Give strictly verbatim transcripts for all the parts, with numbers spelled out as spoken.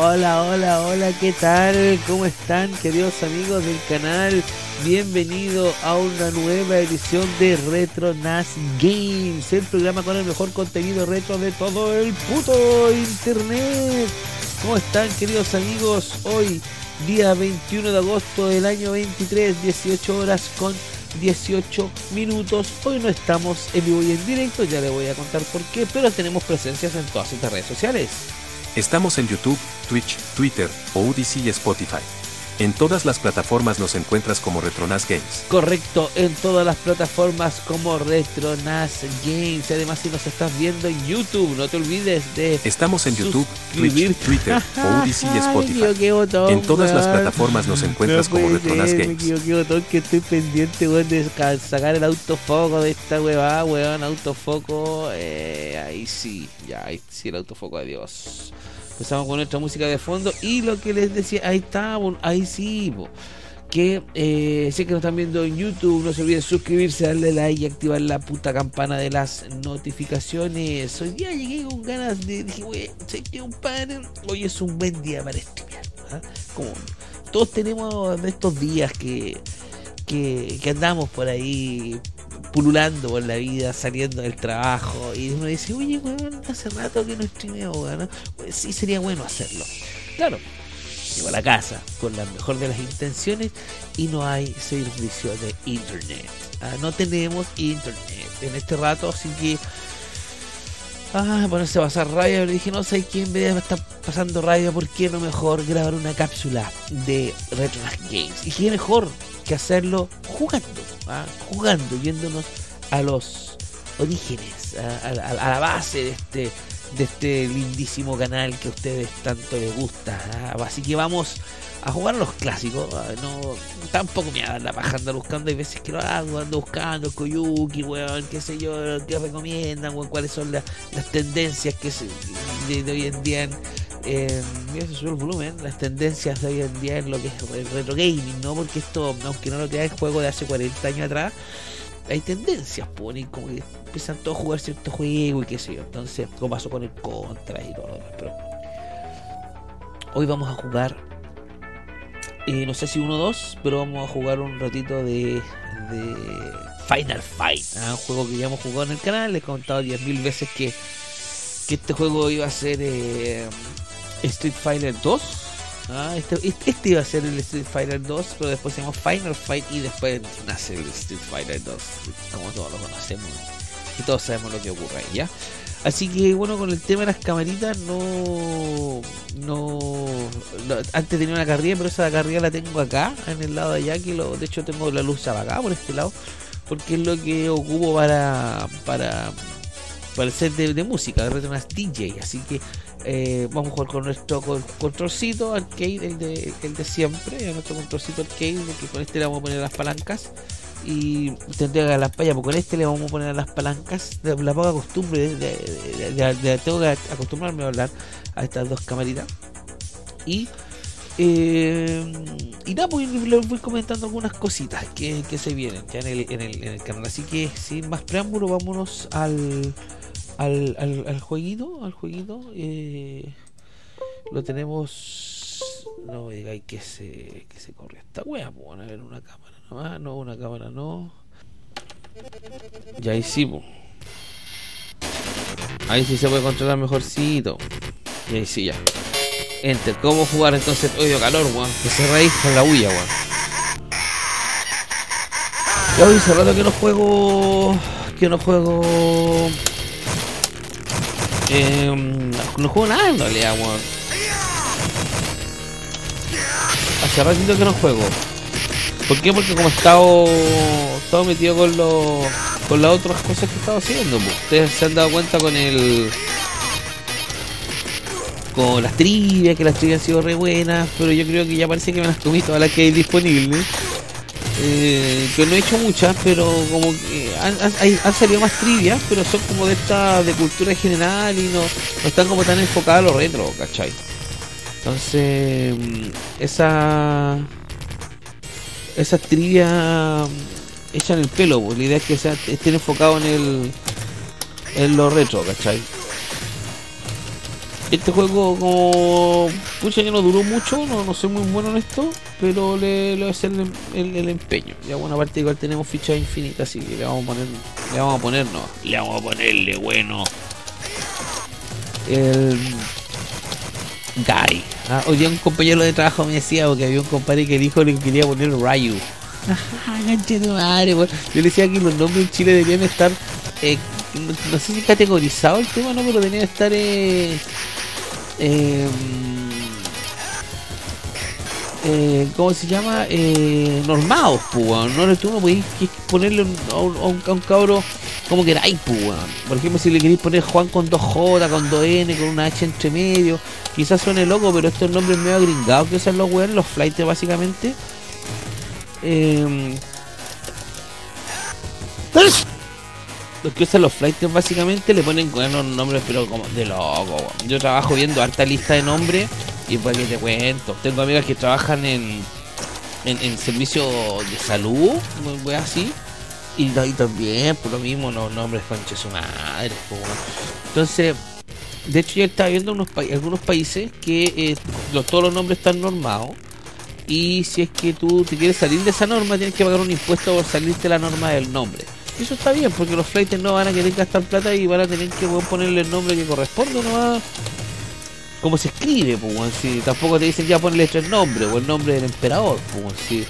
hola, hola, hola, ¿qué tal? ¿Cómo están, queridos amigos del canal? Bienvenido a una nueva edición de Retronaz Games, el programa con el mejor contenido retro de todo el puto internet. ¿Cómo están, queridos amigos? Hoy, día veintiuno de agosto del año veintitrés, dieciocho horas con dieciocho minutos. Hoy no estamos en vivo y en directo, ya les voy a contar por qué, pero tenemos presencias en todas estas redes sociales. Estamos en YouTube, Twitch, Twitter, Odyssey y Spotify. En todas las plataformas nos encuentras como Retronaz Games. Correcto, en todas las plataformas como Retronaz Games. Además, si nos estás viendo en YouTube, no te olvides de... Estamos en YouTube, Twitch, Twitter, Odyssey y Spotify. Botón, en todas man. las plataformas nos encuentras no como Retronaz ser, Games. Me equivoqué, botón, que estoy pendiente, weón, de sacar el autofoco de esta weá, weón, autofoco. Eh, ahí sí, ya, ahí sí el autofoco, adiós. Empezamos con nuestra música de fondo y lo que les decía, ahí está, ahí sí, bo. que eh, sé que nos están viendo en YouTube, no se olviden suscribirse, darle like y activar la puta campana de las notificaciones. Hoy día llegué con ganas de, dije, wey, sé que un padre, hoy es un buen día para streamear, ¿eh? Como todos tenemos de estos días que, que, que andamos por ahí pululando por la vida, saliendo del trabajo, y uno dice, oye, weón, hace rato que no streameo, weón. Pues sí, sería bueno hacerlo. Claro, llego a la casa con la mejor de las intenciones y no hay servicio de internet. Ah, no tenemos internet en este rato, así que ah, ponerse a pasar rabia, pero dije, no sé quién en vez de estar pasando rabia, ¿por qué no mejor grabar una cápsula de Retronaz Games? Y qué mejor que hacerlo jugando, ¿ah? jugando, yéndonos a los orígenes, a, a, a la base de este de este lindísimo canal que a ustedes tanto les gusta, ¿ah? Así que vamos a jugar a los clásicos. No, tampoco me anda bajando buscando, hay veces que lo hago, ando buscando el Koyuki, weón, qué sé yo, qué recomiendan, weón, cuáles son la, las tendencias que se, de, de hoy en día en, eh, mira, se sube el volumen, las tendencias de hoy en día en lo que es el retro gaming, ¿no? Porque esto, aunque no lo creáis, juego de hace cuarenta años atrás, hay tendencias, pues, y como que empiezan todos a jugar ciertos juegos y qué sé yo. Entonces, como pasó con el Contra y todo lo demás, pero hoy vamos a jugar, eh, no sé si uno o dos, pero vamos a jugar un ratito de, de Final Fight, ¿eh? Un juego que ya hemos jugado en el canal. Les he contado diez mil veces que, que este juego iba a ser eh, Street Fighter dos. Ah, este, este iba a ser el Street Fighter dos, pero después se llama Final Fight y después nace el Street Fighter dos, como todos lo conocemos y todos sabemos lo que ocurre ahí, ¿ya? Así que bueno, con el tema de las camaritas no, no, no antes tenía una carrilla, pero esa carrilla la tengo acá, en el lado de allá, que lo, de hecho tengo la luz apagada por este lado, porque es lo que ocupo para para, para el set de, de música, de Retronaz D J, así que Eh, vamos a jugar con nuestro con, controlcito arcade, el de, el de siempre, nuestro controlcito arcade, que con este le vamos a poner las palancas y tendría que las payas, porque con este le vamos a poner las palancas. De la poca costumbre, de, de, de, de, de, tengo que acostumbrarme a hablar a estas dos camaritas. Y eh, y nada, pues les voy comentando algunas cositas que, que se vienen ya en el, en, el, en el canal. Así que sin más preámbulo, vámonos al Al, al, al jueguito, al jueguito, eh, lo tenemos. No me digáis que se, que se corre esta wea, pues van a ver una cámara nomás, no, una cámara no. Ya ahí sí, pues. Ahí sí se puede controlar mejorcito. Y ahí sí ya. Enter, ¿cómo jugar entonces? Oye, calor, weón, que se raíz con la huya, weón. Ya hoy hace rato que no juego. Que no juego. Eh, no juego nada en realidad, weón. Hace ratito que no juego. ¿Por qué? Porque como he estado, he estado metido con los con las otras cosas que he estado haciendo, pues. Ustedes se han dado cuenta con el con las trivias, que las trivias han sido re buenas, pero yo creo que ya parece que me las comí todas las que hay disponibles. Eh, que no he hecho muchas, pero como que han, han, han salido más trivias, pero son como de esta de cultura general y no, no están como tan enfocadas a lo retro, ¿cachai? Entonces esa esas trivias echan el pelo, pues la idea es que sea, estén enfocados en el en lo retro, ¿cachai? Este juego, como pucha, que no duró mucho, no, no soy muy bueno en esto, pero le, le voy a hacer el, el, el empeño. Ya bueno, aparte igual tenemos fichas infinitas, así que le vamos a poner, le vamos a poner, no, le vamos a ponerle bueno. El Guy. Ah, hoy día un compañero de trabajo me decía, porque había un compadre que dijo que quería poner Ryu. Ajá, ganche de madre, bueno. Yo le decía que los nombres en Chile deberían estar, eh, no, no sé si categorizado el tema, no, pero deberían estar eh, eh, eh, ¿cómo se llama? Eh, normados, pues, weón. No, tú no podés ponerle un, a, un, a, un, a un cabro como queráis, pues, weón. Por ejemplo, si le queréis poner Juan con dos J, con dos N, con una H entre medio, quizás suene loco, pero estos nombres medio agringados que usan los weones, los flights básicamente. Eh, los que usan los flights básicamente le ponen buenos nombres, pero como de loco, weón. Yo trabajo viendo harta lista de nombres y pues que te cuento. Tengo amigas que trabajan en en, en servicio de salud, muy así. Y, y también, por lo mismo, los nombres conche su madre, pues, bueno. Entonces, de hecho, yo estaba viendo unos pa algunos países que eh, los, todos los nombres están normados. Y si es que tú te quieres salir de esa norma, tienes que pagar un impuesto por salirte de la norma del nombre. Y eso está bien, porque los flights no van a querer gastar plata y van a tener que, bueno, ponerle el nombre que corresponde nomás. Como se escribe, pues, bueno, si tampoco te dicen ya ponle tres nombres o el nombre del emperador, pues, bueno, si.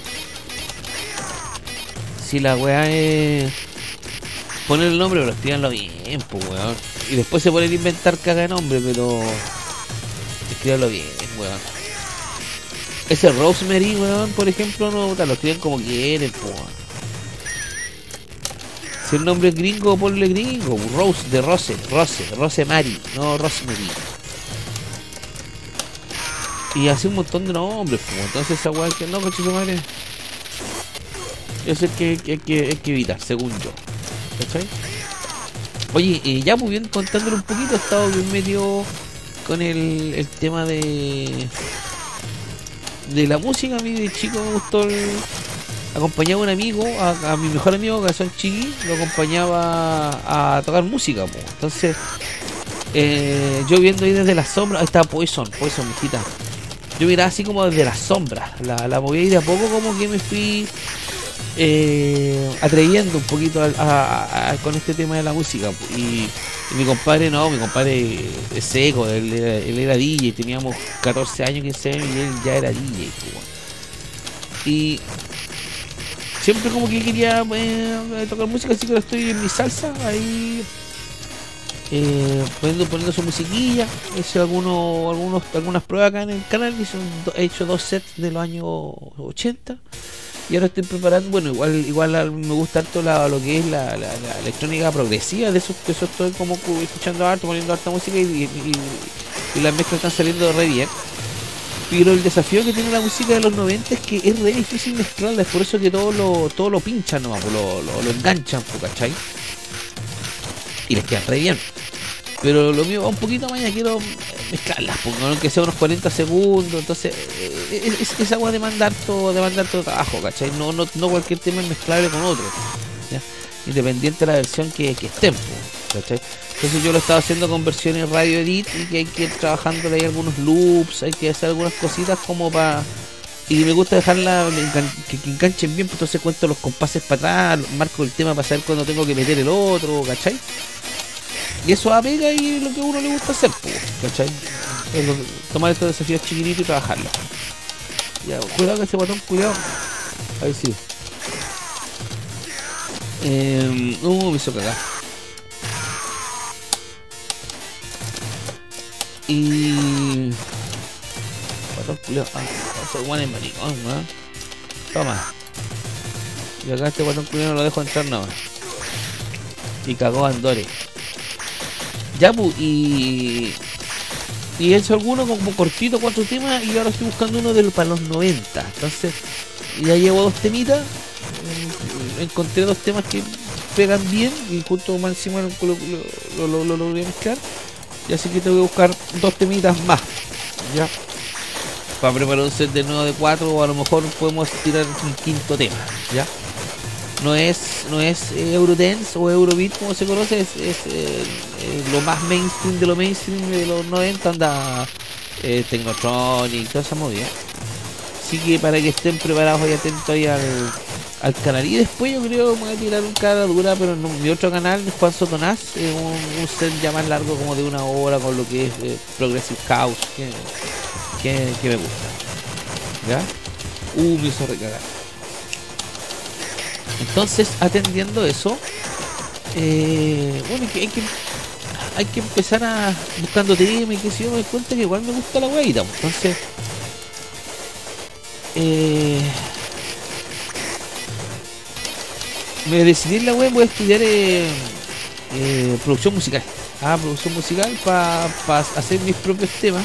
Si la weá es poner el nombre, pero escríbanlo bien, pues weón. Y después se pueden inventar caga de nombre, pero escríbanlo bien, weón. Ese Rosemary, weón, por ejemplo, no te lo escriben como quieren, pues weón. Si el nombre es gringo, ponle gringo. Rose de Rose, Rose, Rosemary, no Rosemary. Y así un montón de nombres, pues. Entonces esa weá que no, coche su madre. Eso es que hay que, que, que evitar, según yo. ¿Cachai? Oye, eh, ya muy bien, contándole un poquito, he estado bien metido con el, el tema de de la música. A mí de chico me gustó el, acompañaba a un amigo, a, a mi mejor amigo que son chiqui, lo acompañaba a tocar música, po. Entonces eh, yo viendo ahí desde las sombras, ahí está Poison, Poison, mijita. Yo miraba así como desde las sombras, la, la moví y de a poco como que me fui Eh, atreviendo un poquito a, a, a, con este tema de la música. Y, y mi compadre no, mi compadre es seco, él, él era D J, teníamos catorce años, quince años y él ya era D J, pues. Y siempre como que quería eh, tocar música, así que ahora estoy en mi salsa ahí, eh, poniendo, poniendo su musiquilla. He hecho algunos, algunos, algunas pruebas acá en el canal, he hecho dos sets de los años ochenta. Y ahora estoy preparando, bueno, igual igual me gusta harto la, lo que es la, la, la electrónica progresiva, de eso, de eso estoy como escuchando harto, poniendo harta música y, y, y, y las mezclas están saliendo re bien. Pero el desafío que tiene la música de los noventa es que es re difícil mezclarla, es por eso que todo lo, todo lo pinchan nomás, lo, lo, lo enganchan, ¿cachai? Y les queda re bien. Pero lo mío va un poquito más, ya quiero mezclarlas, porque aunque sea unos cuarenta segundos, entonces eh, es, esa agua demanda harto, demanda harto trabajo, ¿cachai? No, no, no cualquier tema es mezclable con otro, ¿ya? Independiente de la versión que, que estén, ¿cachai? Entonces yo lo estaba haciendo con versiones radio edit y que hay que ir trabajándole ahí algunos loops, hay que hacer algunas cositas como para... Y me gusta dejarla que, que enganchen bien, pues entonces cuento los compases para atrás, marco el tema para saber cuándo tengo que meter el otro, ¿cachai? Y eso apega y es lo que a uno le gusta hacer, pues, ¿cachai? Es lo, tomar estos desafíos chiquititos y trabajarlos. Ya, cuidado con ese botón, cuidado. Ahí sí. Eh, uh, me hizo cagar. Y... Botón, cuidado. Ah, soy bueno en maricón, ¿no? Toma. Y acá este botón, cuidado, no lo dejo entrar nada más. Y cagó Andore. Ya, pues, y... Y he hecho alguno como cortito, cuatro temas, y ahora estoy buscando uno de los, para los noventa. Entonces, ya llevo dos temitas, encontré dos temas que pegan bien, y junto más encima lo, lo, lo, lo, lo voy a mezclar. Y así que tengo que buscar dos temitas más, ya, para preparar un set de nuevo de cuatro, o a lo mejor podemos tirar un quinto tema, ya. no es no es eh, Eurodance o Eurobeat como se conoce, es, es eh, eh, lo más mainstream de lo mainstream de los noventa, anda eh, Technotronic, toda esa movida. Así que para que estén preparados y atentos ahí al, al canal. Y después yo creo que me voy a tirar un cara dura, pero en mi otro canal, Juan Sotonás, eh, un, un set ya más largo como de una hora con lo que es eh, Progressive House, que, que, que me gusta. ¿Ya? Uh, me hizo recagar. Entonces, atendiendo eso, eh, bueno, hay que, hay que empezar a buscando temas y que si yo me doy cuenta que igual me gusta la huevita. Entonces, eh, me decidí en la web, voy a estudiar eh, eh, producción musical. Ah, producción musical para pa hacer mis propios temas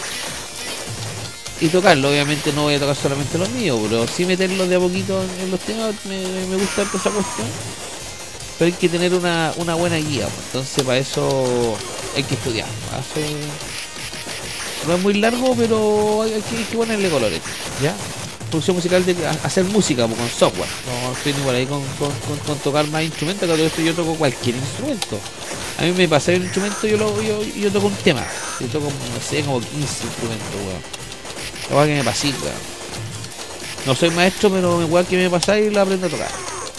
y tocarlo. Obviamente no voy a tocar solamente los míos, pero sí meterlos de a poquito en, en los temas. Me, me gusta esa cuestión, pero hay que tener una, una buena guía, pues. Entonces para eso hay que estudiar. Hace, no es muy largo, pero hay que, hay que ponerle colores, ¿ya? Producción musical de hacer música pues, con software. No estoy ni por ahí con, con, con, con tocar más instrumentos, que esto yo toco cualquier instrumento. A mí me pasa el instrumento, yo, lo, yo, yo toco un tema. Yo toco, no sé, como quince instrumentos, weón. La weá que me pasé, weón. No soy maestro, pero igual que me pasa y la aprendo a tocar.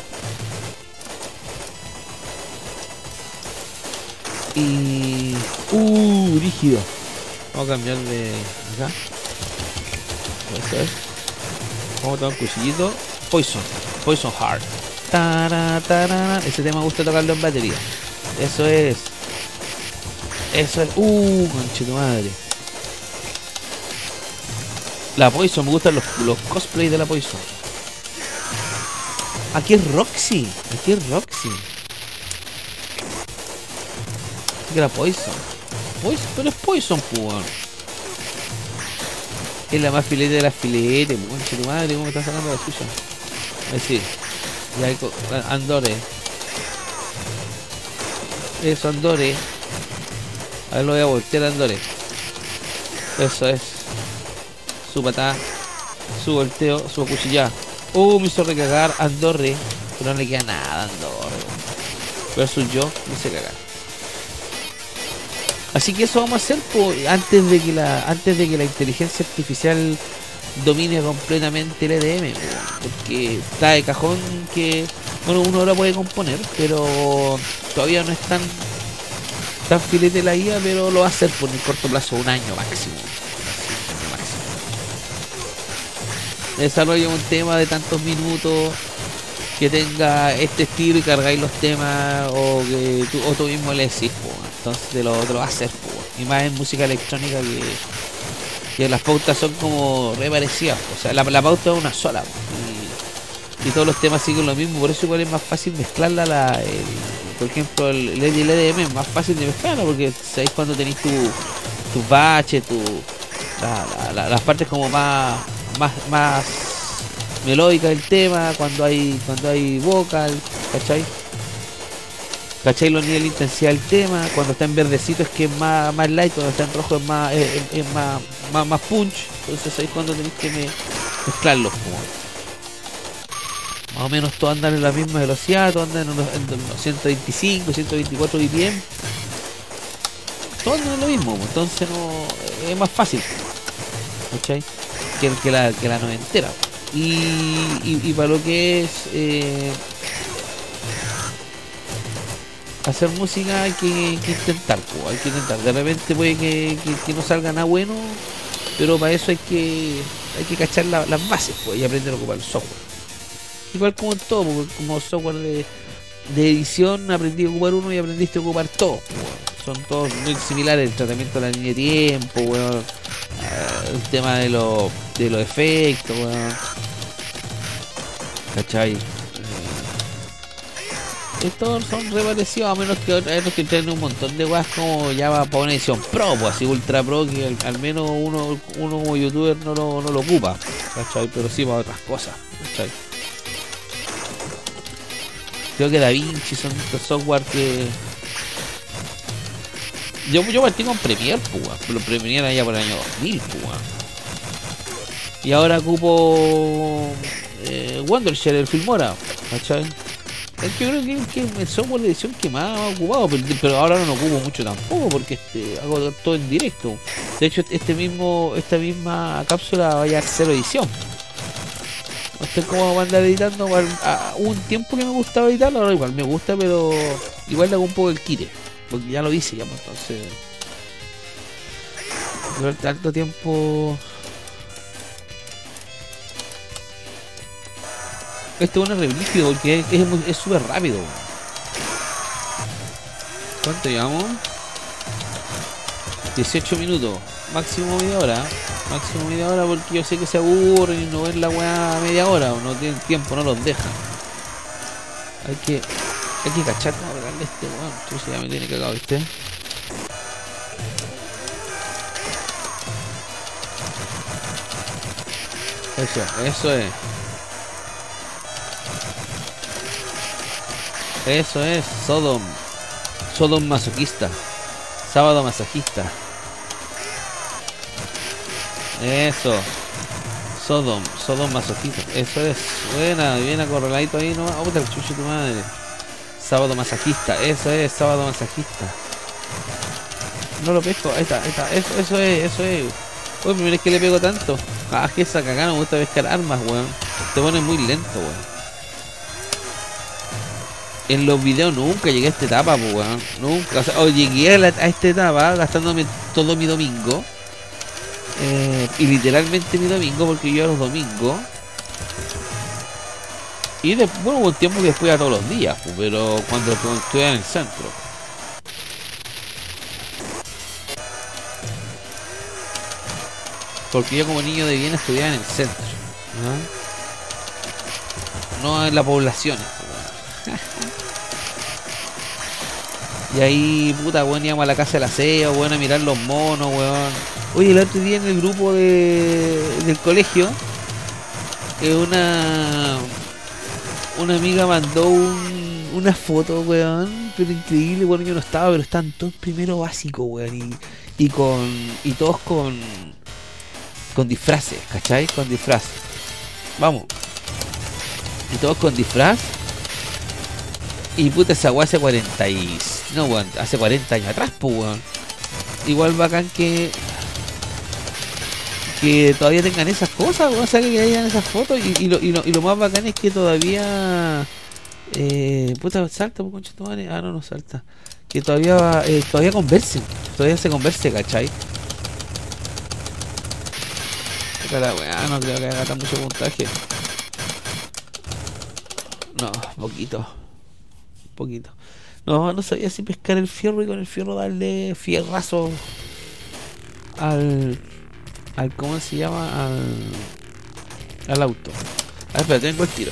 Y... Uh, rígido. Vamos a cambiar de acá. Eso es. Vamos a tomar un cuchillito. Poison. Poison Heart. Tara, tara. Ese tema me gusta tocarlo en batería. Eso es. Eso es. Uh, conchito madre. La Poison, me gustan los, los cosplays de la Poison. Aquí es Roxy. Aquí es Roxy. Aquí es la Poison. Poison, pero es Poison, pues. Es la más filete de las filetes, concha tu madre, cómo me está sacando la suya. Ahí sí. Y hay Andore. Eso, Andore. A ver, lo voy a voltear, Andore. Eso es. Su patada, su volteo, su cuchillada. Uh, me hizo recagar Andorre. Pero no le queda nada a Andorre. Versus yo, me hice cagar. Así que eso vamos a hacer pues, antes de que la antes de que la inteligencia artificial domine completamente el E D M, pues, porque está de cajón que bueno, uno ahora puede componer, pero todavía no es tan tan filete la guía, pero lo va a hacer por un corto plazo, un año máximo. Desarrolla un tema de tantos minutos que tenga este estilo y cargáis los temas, o que tú, o tú mismo le decís, pues, entonces te lo, te lo va a hacer, pues. Y más en música electrónica que, que las pautas son como re parecidas, pues. O sea, la, la pauta es una sola, pues. y, y todos los temas siguen lo mismo, por eso igual es más fácil mezclarla. La, el, por ejemplo, el, el E D M es más fácil de mezclarlo porque sabéis cuando tenéis tu, tus baches, tu, la, la, la, las partes como más más más melódica del tema, cuando hay cuando hay vocal, ¿cachai? ¿Cachai? Los niveles de intensidad del tema, cuando está en verdecito es que es más, más light, cuando está en rojo es más es, es, es más, más más punch. Entonces ahí es cuando tenéis que me, mezclarlos como. Más o menos todos andan en la misma velocidad, todos andan en unos, en unos ciento veinticinco, ciento veinticuatro B P M. Todos andan en lo mismo, entonces no es más fácil, ¿cachai? Que, que la que la noventera. Y, y, y para lo que es eh, hacer música hay que, que intentar, pues, hay que intentar. De repente puede que, que, que no salga nada bueno, pero para eso hay que hay que cachar la, las bases, pues, y aprender a ocupar el software. Igual como en todo, porque como software de, de edición aprendí a ocupar uno y aprendiste a ocupar todo, pues. Son todos muy similares, el tratamiento de la línea de tiempo, bueno, uh, el tema de los de los efectos, bueno. ¿Cachai? Estos son re parecidos, a menos que otros que traen un montón de guas como ya va para una edición pro, pues así ultra pro, que al, al menos uno, uno como youtuber no lo, no lo ocupa, ¿cachai? Pero sí para otras cosas, ¿cachai? Creo que DaVinci son estos software que yo, yo partí con Premiere, pues, pero Premiere allá por el año dos mil, pues. Y ahora ocupo eh, Wondershare, el Filmora, ¿cachai? Es que yo creo que es que el software de edición que más ha ocupado, pero, pero ahora no lo ocupo mucho tampoco porque este, hago todo en directo. De hecho, este mismo, esta misma cápsula vaya a cero edición. No sé cómo va a andar editando. Hubo un tiempo que me gustaba editarlo, ahora igual me gusta, pero igual le hago un poco el quite, porque ya lo hice ya, pues, entonces durante tanto tiempo. Este bueno es re brígido porque es súper rápido. ¿Cuánto llevamos? dieciocho minutos. Máximo media hora. Máximo media hora porque yo sé que se aburren y no ven la weá media hora o no tienen tiempo, no los dejan. Hay que. Hay que cachar cómo pegarle este weón. Entonces ya me tiene cagado, ¿viste? Eso, eso es. Eso es, Sodom. Sodom masoquista. Sábado masajista. Eso. Sodom, Sodom masoquista. Eso es. Buena, bien acorraladito ahí nomás. Oh, puta el chucho tu madre. Sábado masajista. Eso es, sábado masajista. No lo pesco. Ahí está, ahí está. Eso, eso es, eso es. Uy, primera vez que le pego tanto. Ah, que esa cagada, no me gusta pescar armas, weón. Te pone muy lento, weón. En los videos nunca llegué a esta etapa, pues, weón. Nunca. O sea, o llegué a, la, a esta etapa gastándome todo mi domingo. Eh, y literalmente mi domingo, porque yo iba los domingos. Y después, bueno, hubo un tiempo que después iba todos los días, pues, pero cuando, cuando estuve en el centro. Porque yo como niño de bien estudiaba en el centro, ¿no? No en las poblaciones, pues, y ahí, puta, weón, íbamos a la casa del aseo, weón, a mirar los monos, weón. Oye, el otro día en el grupo de, del colegio, eh, una una amiga mandó un, una foto, weón, pero increíble, bueno, yo no estaba, pero están todos primero básico, weón, y, y con, y todos con, con disfraces, ¿cachai? Con disfraz. Vamos. Y todos con disfraz. Y puta, esa weá hace cuarenta y... No, weón, hace cuarenta años atrás, pues, weón. Igual bacán que... Que todavía tengan esas cosas, weón. O sea, que hayan esas fotos. Y, y, lo, y, lo, y lo más bacán es que todavía... Eh, puta, salta, pues, concha tu madre. Ah, no, no salta. Que todavía... Eh, todavía conversen. Todavía se converse, ¿cachai? Puta la weá, no creo que haga tan mucho puntaje. No, poquito. Poquito. No, no sabía si pescar el fierro y con el fierro darle fierrazo al al ¿cómo se llama? Al al auto. A ver, espera, tengo el tiro.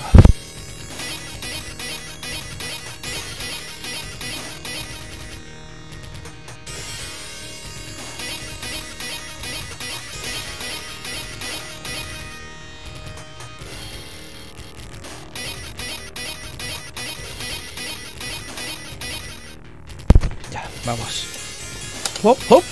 Vamos. Hop, hop.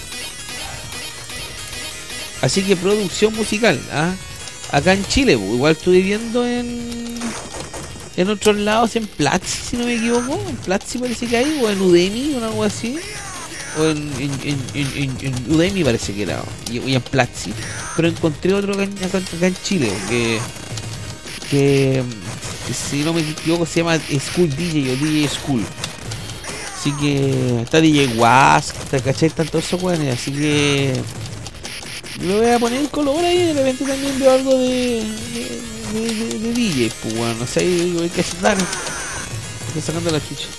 Así que producción musical, ¿ah? Acá en Chile, igual estuve viendo en en otros lados, en Platzi, si no me equivoco. En Platzi parece que hay, o en Udemy, o algo así. O en, en, en, en, en Udemy parece que era, y, y en Platzi. Pero encontré otro acá, acá, acá en Chile, que, que, que si no me equivoco se llama School D J o D J School. Así que está D J Wask, ¿cachai? Están todos esos weones, así que me voy a poner el color ahí y de repente también veo algo de de, de, de, de D J, pues bueno, no sé, digo, hay que aceptar. Estoy sacando la chucha.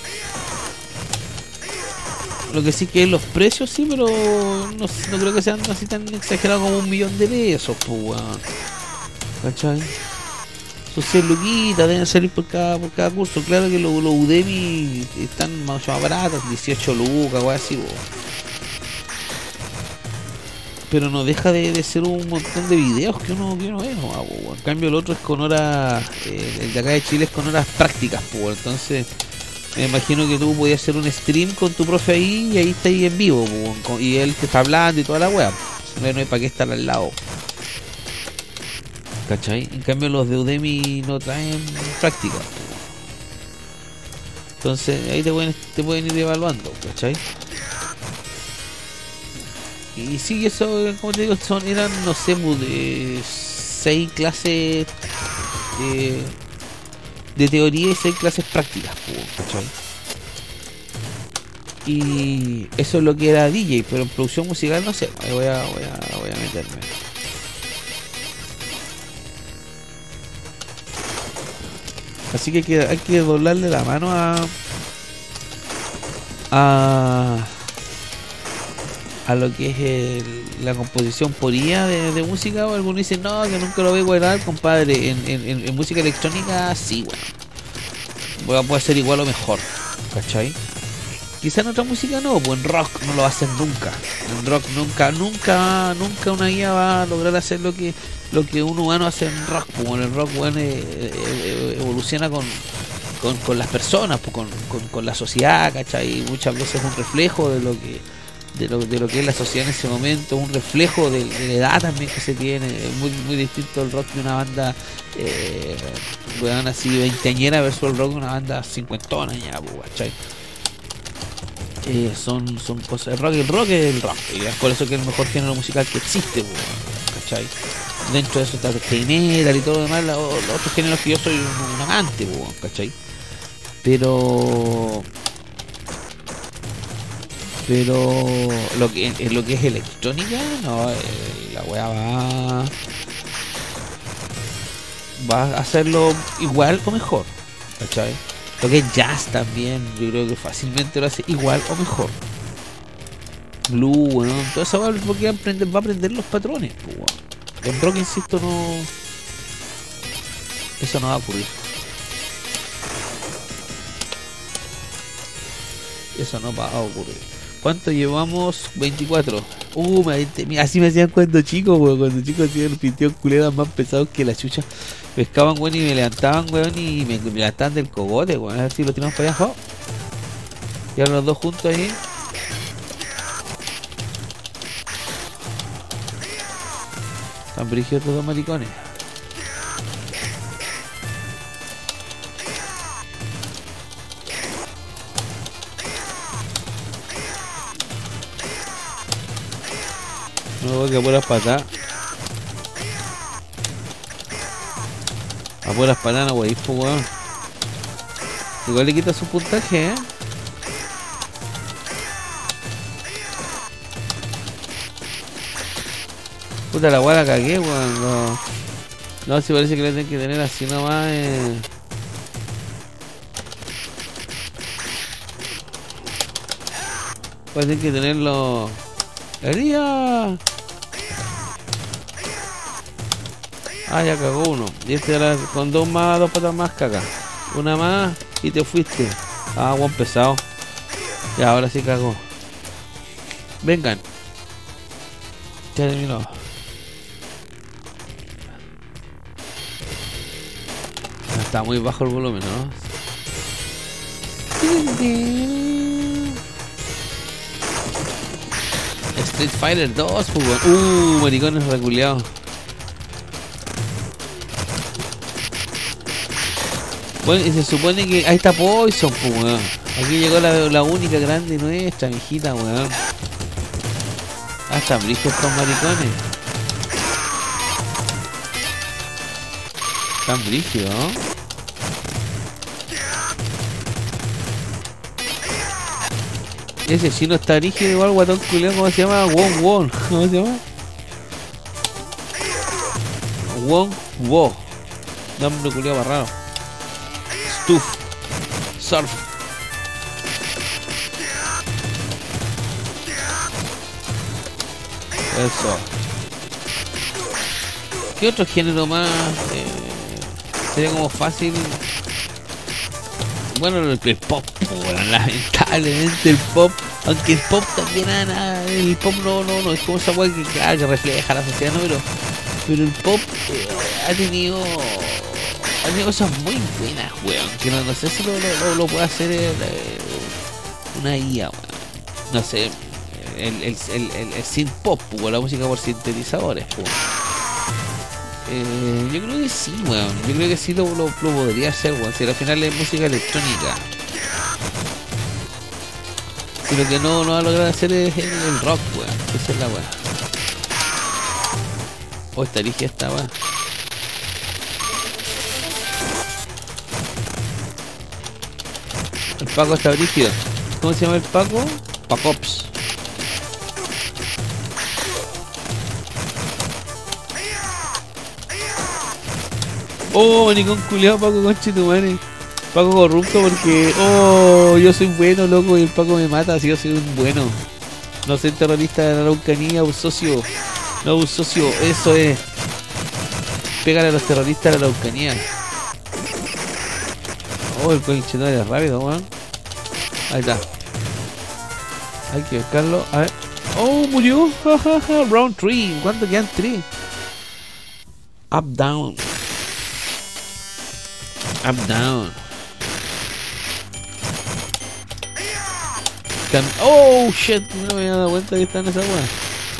Lo que sí que es los precios, sí, pero no, no creo que sean así tan exagerados como un millón de pesos, pues weón. ¿Cachai? Sus cien luquitas deben salir por cada, por cada curso. Claro que los lo Udemy están más, más baratos, dieciocho lucas, o así, bo. Pero no deja de, de ser un montón de videos que uno, que uno ve, no, bo. En cambio el otro es con horas, eh, el de acá de Chile es con horas prácticas, bo. Entonces me imagino que tú podías hacer un stream con tu profe ahí y ahí está ahí en vivo, bo. Y él te está hablando y toda la wea. No hay para qué estar al lado. ¿cachai? En cambio los de Udemy no traen práctica. Entonces ahí te pueden, te pueden ir evaluando, ¿cachai? Y sí, eso, como te digo, son, eran, no sé, de seis clases eh, de teoría y seis clases prácticas, ¿cachai? Y eso es lo que era D J, pero en producción musical no sé, ahí voy a, voy a, voy a meterme. Así que hay, que hay que doblarle la mano a a a lo que es el, la composición por I A de, de música. O algunos dicen no, que nunca lo voy a guardar, compadre. En, en, en música electrónica sí, bueno, voy a poder ser igual o mejor, ¿cachai? Quizá en otra música no, pues en rock no lo va a hacer nunca. En rock nunca, nunca, nunca una I A va a lograr hacer lo que lo que un humano hace en rock. Pues en el rock, bueno, eh, eh, evoluciona con, con, con las personas, pues con, con, con la sociedad, ¿cachai? Y muchas veces es un reflejo de lo que de lo, de lo que es la sociedad en ese momento, un reflejo de, de la edad también que se tiene. Es muy, muy distinto el rock de una banda eh, bueno, así veinteañera versus el rock de una banda cincuentona ya, pues, ¿cachai? Eh, son, son cosas. El rock, el rock es el rock, y es por eso que es el mejor género musical que existe, ¿cachai? Dentro de eso está el heavy metal y todo lo demás, los, los otros géneros que yo soy un, un amante, ¿cachai? Pero pero lo que en lo que es electrónica, no, eh, la weá va va a hacerlo igual o mejor, ¿cachai? Lo que es jazz también, yo creo que fácilmente lo hace igual o mejor. Blue, bueno, todo eso va porque va a aprender, va a aprender los patrones, pues, bueno. En rock, insisto, no, eso no va a ocurrir. Eso no va a ocurrir. ¿Cuánto llevamos? veinticuatro. Uh, me, así me hacían cuando chico, weón. Cuando chico hacían los pinteos culeros más pesados que la chucha. Pescaban, weón, y me levantaban, weón, y me, me levantaban del cogote, weón. A ver si lo tiramos para allá. Oh. Y ahora los dos juntos ahí. Están brígidos estos dos maricones. No, que a puras patas. A puras patas no, wey, pues, weón. Igual le quita su puntaje, eh. Puta la weá la cagué, weón. No, no, si parece que la tienen que tener así nomás, eh. Parece que tenerlo. ¡Haría! Ah, ya cagó uno. Y este era con dos más, dos patas más caga. Una más y te fuiste. Ah, buen pesado. Ya, ahora sí cagó. Vengan. Ya terminó. Está muy bajo el volumen, ¿no? Street Fighter dos, pues, uh, maricones reculeados. Bueno, y se supone que ahí está Poison, pues, weón. Aquí llegó la, la única grande nuestra, mijita, weón. Ah, están briscos con maricones. Están brígidos, ¿no? Ese chino está rígido igual, guatón culiao, ¿cómo se llama? Wong Wong, ¿cómo se llama? Wong Wo. Nombre culiao más raro. Stuff. Surf. Eso. ¿Qué otro género más? Eh, sería como fácil. Bueno, el, el pop, bueno, lamentablemente el pop, aunque el pop también nada, el pop no, no, no es como esa weá que claro que refleja la sociedad, no, pero, pero el pop eh, ha tenido ha tenido cosas muy buenas, weón, que no, no sé si lo, lo, lo puede hacer el, eh, una I A, weón. No sé, el, el, el, el, el synth pop, weón, la música por sintetizadores, weón. Eh, yo creo que sí, weón. Yo creo que sí lo, lo, lo podría hacer, weón. Si al final es música electrónica. Si lo que no, no va a lograr hacer es el, el rock, weón. Esa es la weón. O esta origen esta weón. El Paco está brígido. ¿Cómo se llama el Paco? Pacops. Oh, manicón culiao, Paco conchetumare. Paco corrupto porque, oh, yo soy bueno, loco, y el Paco me mata si yo soy un bueno. No soy terrorista de la Araucanía, un socio. No, un socio, eso es. Pégale a los terroristas de la Araucanía. Oh, el conchetumare es rápido, weón. Ahí está. Hay que buscarlo. A ver. Oh, murió. Round tres. ¿Cuánto quedan? tres. Up, down. Up, down. Can... Oh, shit. No me había dado cuenta que está en esa weá.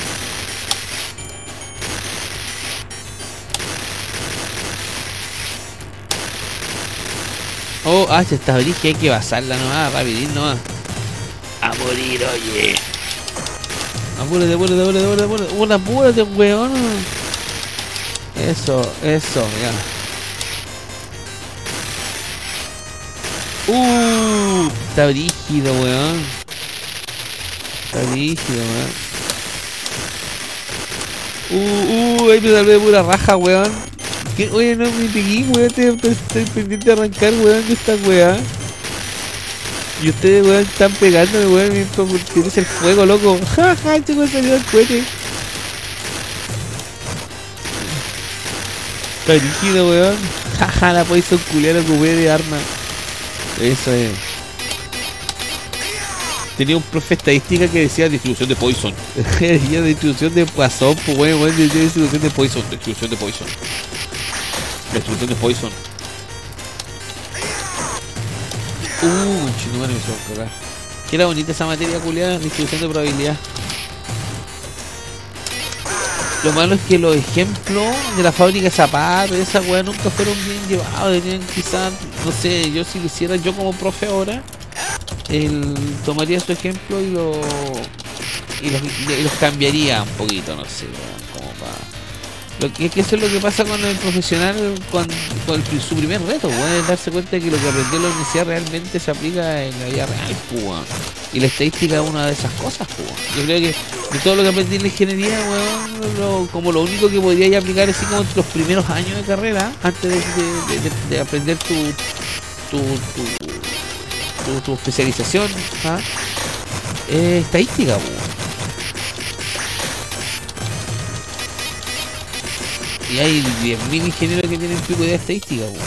Oh, ah, se está abriendo. Hay que basarla nomás. Rapidín nomás. A morir, oye. Apúrate, apúrate, apúrate, apúrate, apúrate. Una, apúrate, weón. Eso, eso, ya. Uh, está brígido, weón. Está brígido, weón. Uh, uh, ahí me salvé de pura raja, weón. ¿Qué? Oye, no me pegué, weón. Estoy, estoy pendiente de arrancar, weón, de esta weá. Y ustedes, weón, están pegándome, weón, mientras tienes el fuego, loco. Ja, ja, chico, salió el cohete. Está rígido, weón. Ja, ja, la Poison culiar ocupé de arma. Eso es. Tenía un profe de estadística que decía distribución de Poison. Decía distribución de Poison, pues, weón, weón, decía distribución de Poison. Distribución de Poison. Distribución de Poison. Uh, chino, me hizo cagar. Que era bonita esa materia culiada, distribución de probabilidad. Lo malo es que los ejemplos de la fábrica de zapatos, esa weá, nunca fueron bien llevados. Tenían quizás, no sé, yo si lo hiciera yo como profe ahora, él tomaría su ejemplo y lo y los, y los cambiaría un poquito, no sé, weá, como para. Lo que es que eso es lo que pasa con el profesional con, con el, su primer reto, weón, es darse cuenta de que lo que aprendió en la universidad realmente se aplica en la vida real, weón. Y la estadística es una de esas cosas, weón. Yo creo que de todo lo que aprendí en la ingeniería, weón, lo, como lo único que podría aplicar así como entre los primeros años de carrera, antes de, de, de, de, de aprender tu tu, tu, tu, tu especialización, ¿ah? Es estadística, weón. Y hay diez mil ingenieros que tienen pico de estadística, po.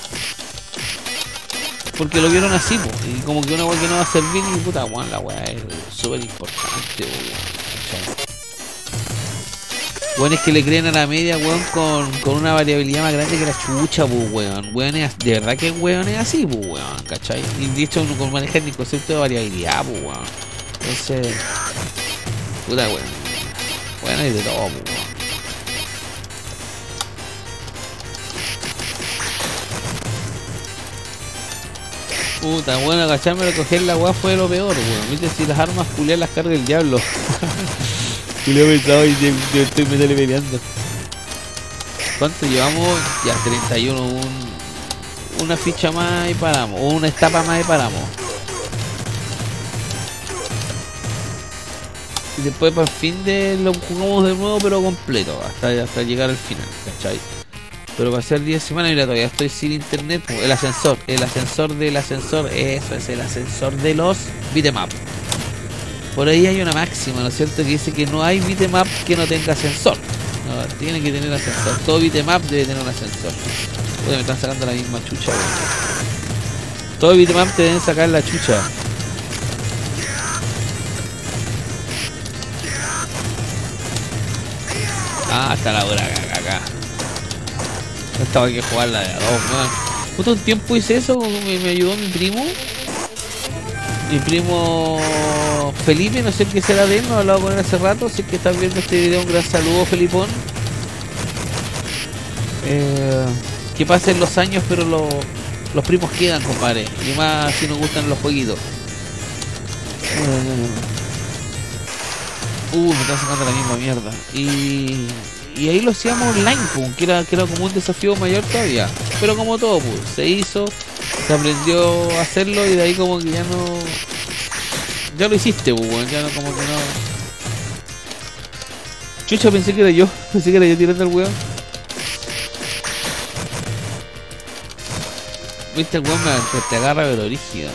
Porque lo vieron así, po. Y como que una weá que no va a servir, y puta, weón, la weá es súper importante, weón. Weón, es que le creen a la media, weón, con, con una variabilidad más grande que la chucha, po, weón. Weón, es, de verdad que weón es así, po, weón, ¿cachai? Y de hecho no manejan ni el concepto de variabilidad, po, weón. Entonces, puta, weón. Weón, hay de todo, po, weón. Puta, bueno, agacharme a coger la weá fue lo peor, weón. Viste, si las armas culiar las carga el diablo. Culeo pensado y yo estoy me sale peleando. ¿Cuánto llevamos? Ya, treinta y uno. Un, una ficha más y paramos. O una etapa más y paramos. Y después para el fin de lo jugamos de nuevo, pero completo. Hasta, hasta llegar al final, ¿cachai? Pero va a ser diez semanas y todavía estoy sin internet. El ascensor, el ascensor del ascensor, eso es el ascensor de los beat'em up. Por ahí hay una máxima, ¿no es cierto? Que dice que no hay beat'em up que no tenga ascensor. No, tiene que tener ascensor. Todo beat'em up debe tener un ascensor. Uy, me están sacando la misma chucha, güey. Todo beat'em up te deben sacar la chucha. Ah, está la hora acá, acá. Estaba hay que jugarla de a dos, man. Justo un tiempo hice eso, me, me ayudó mi primo. Mi primo Felipe, no sé qué será de él, no he hablado con él hace rato. Sé que estás viendo este video, un gran saludo, Felipón. Eh, que pasen los años, pero lo, los primos quedan, compadre. Y más si nos gustan los jueguitos. Eh, uh, me está sacando la misma mierda. Y, y ahí lo hacíamos online, pues, que era, que era como un desafío mayor todavía. Pero como todo, pues, se hizo, se aprendió a hacerlo y de ahí como que ya no... Ya lo hiciste, pues, ya no, como que no... Chucha, pensé que era yo. Pensé que era yo tirando al weón. Viste, el weón me te agarra pero rígido.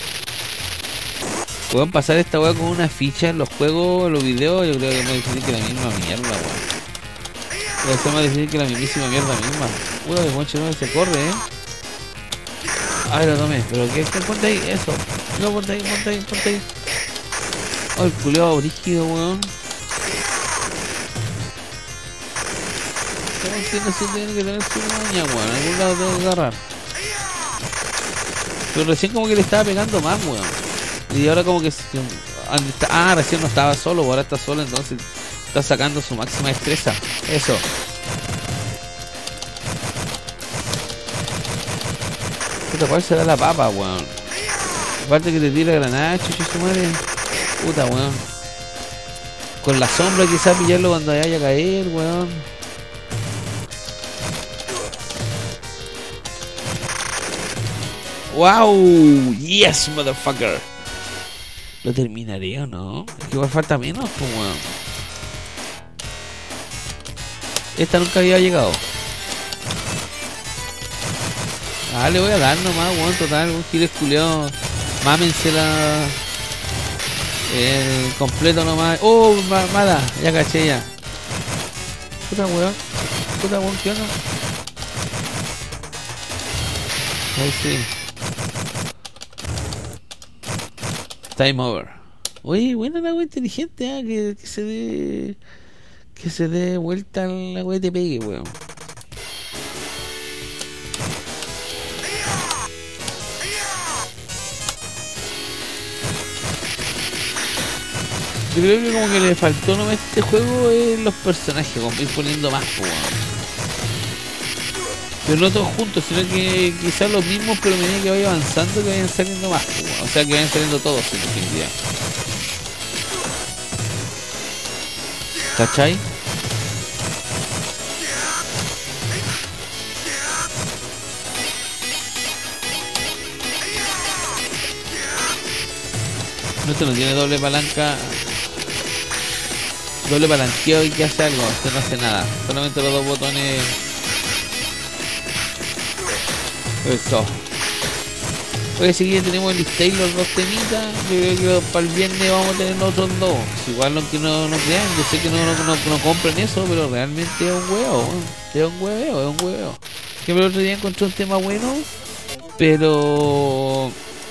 Pueden pasar esta weá con una ficha en los juegos, los videos. Yo creo que es más difícil que la misma mierda, weón. Puede ser más difícil que la mismísima mierda misma. Uy, el moncho no se corre, eh. Ay, lo tomé. Pero que, que ponte ahí, eso. No, ponte ahí, ponte ahí, ponte ahí. Oh, el culiao brígido, weón. Que no se tiene que tener su moña, weón. En algún lado tengo que agarrar. Pero recién como que le estaba pegando más, weón. Y ahora como que... Ah, recién no estaba solo, ahora está solo, entonces está sacando su máxima destreza. Eso. Puta, ¿cuál será la papa, weón? Aparte que te tira granada, chucho su madre. Puta, weón. Con la sombra quizás pillarlo cuando vaya a caer, weón. Wow, yes, motherfucker. ¿Lo terminaré o no? Es que igual falta menos, pues, weón. Esta nunca había llegado. Ah, le voy a dar nomás, weón, total, un giles culeado. Mámensela. El completo nomás. Oh, mala, ya caché ya. Puta weón. Puta weón, ¿qué onda? Ahí sí. Time over. Oye, buena la wea inteligente, ¿eh? que, que se dé. Que se dé vuelta a la wea y te pegue, weón. Yo creo que como que le faltó nomás este juego es los personajes, como ir poniendo más, weón. Pero no todos juntos, sino que quizás los mismos, pero a medida que vaya avanzando que vayan saliendo más, weón. O sea, que vayan saliendo todos, en definitiva. ¿Cachai? No, este no tiene doble palanca. Doble palanqueo y que hace algo. Este no hace nada. Solamente los dos botones. Eso. Oye, si ya tenemos el listado y los dos temitas. Yo creo que para el viernes vamos a tener los otros dos. Igual lo que no, no crean, yo sé que no, no, no, no compren eso, pero realmente es un huevo. Es un hueveo, es un hueveo. Que el otro día encontré un tema bueno, pero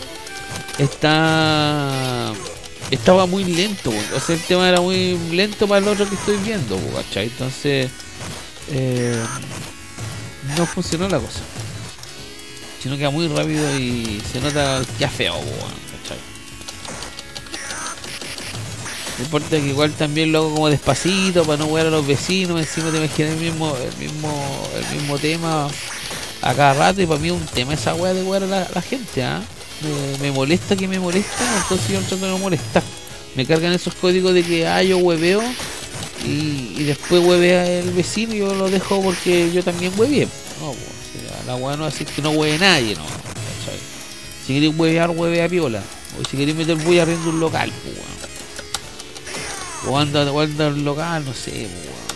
está estaba muy lento, o sea, el tema era muy lento para el otro que estoy viendo, ¿cachai? Entonces eh, no funcionó la cosa, sino que muy rápido y se nota ya feo, ¿cachai? No importa que igual también lo hago como despacito para no jugar a los vecinos, encima te imaginas el mismo, el mismo, el mismo tema a cada rato, y para mí es un tema esa weá de jugar a la, la gente, ¿ah? ¿eh? Me, me molesta que me molesta, entonces yo trato de no molestar. Me cargan esos códigos de que ah, yo hueveo y, y después huevea el vecino y yo lo dejo porque yo también hueveé. No, pues, o sea, la hueá no es así que no hueve nadie, no. ¿Sabes? Si queréis huevear, huevea piola. O si queréis meter voy arriendo un local, pues, weón. O anda, o anda un local, no sé, pues, weón.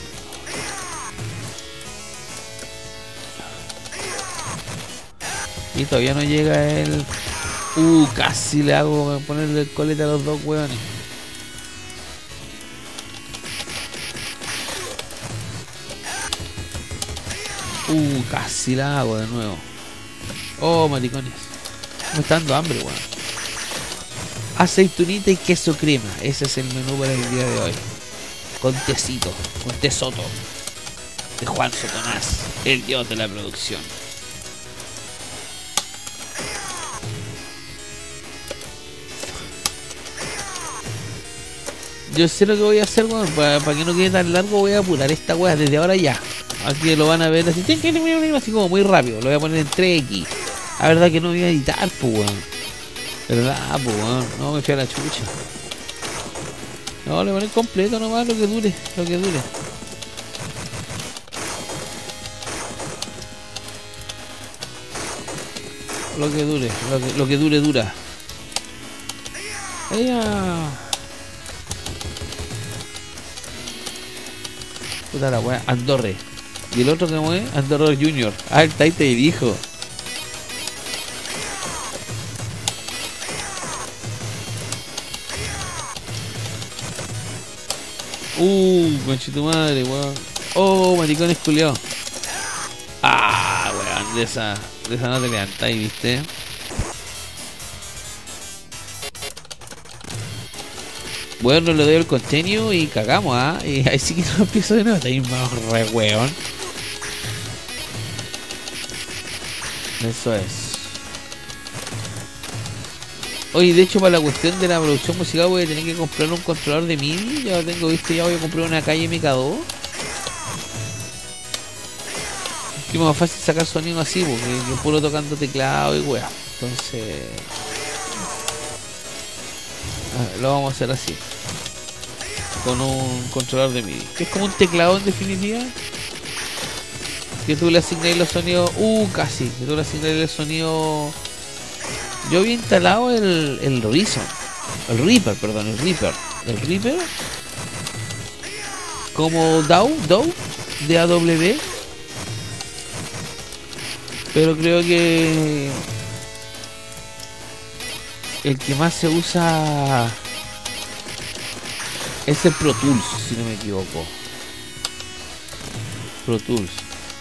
Y todavía no llega el... Uh, casi le hago ponerle el colete a los dos hueones. Uh, casi la hago de nuevo. Oh, maricones. Me está dando hambre, weón. Aceitunita y queso crema. Ese es el menú para el día de hoy. Con tecito, con té soto. De Juan Sotonás, el dios de la producción. Yo sé lo que voy a hacer, weón. Para, para que no quede tan largo, voy a apurar esta weá desde ahora ya. Aquí lo van a ver así, así como muy rápido. Lo voy a poner en tres equis. La verdad que no voy a editar, pues, weón. ¿Verdad, pues, weón? No, me fui a la chucha. No, le voy a poner completo nomás, lo que dure, lo que dure. Lo que dure, lo que, lo que dure, dura. Ella. Puta la weá, Andorre. Y el otro que mueve, Andorre Junior. Ah, el Taite y dijo. Uh, conchito madre, weón. Oh, maricones culiao. Ah, weón, de esa, de esa no te levantáis, viste. Bueno, le doy el contenido y cagamos, ¿ah? ¿eh? Y ahí sí que no empiezo de nuevo. Está ahí más re weón. Eso es. Oye, de hecho, para la cuestión de la producción musical voy a tener que comprar un controlador de MIDI. Ya lo tengo visto, ya voy a comprar una calle M K dos. Que es más fácil sacar sonido así, porque yo puro tocando teclado y weá. Entonces... Ah, lo vamos a hacer así. Con un controlador de MIDI. Que es como un teclado en definitiva. Que tú le asignas los sonidos... Uh, casi. Que tú le asignas el sonido... Yo había instalado el, el Reason, el Reaper, perdón, el Reaper, el Reaper como D A W, D A W, D A W, pero creo que el que más se usa es el Pro Tools, si no me equivoco. Pro Tools.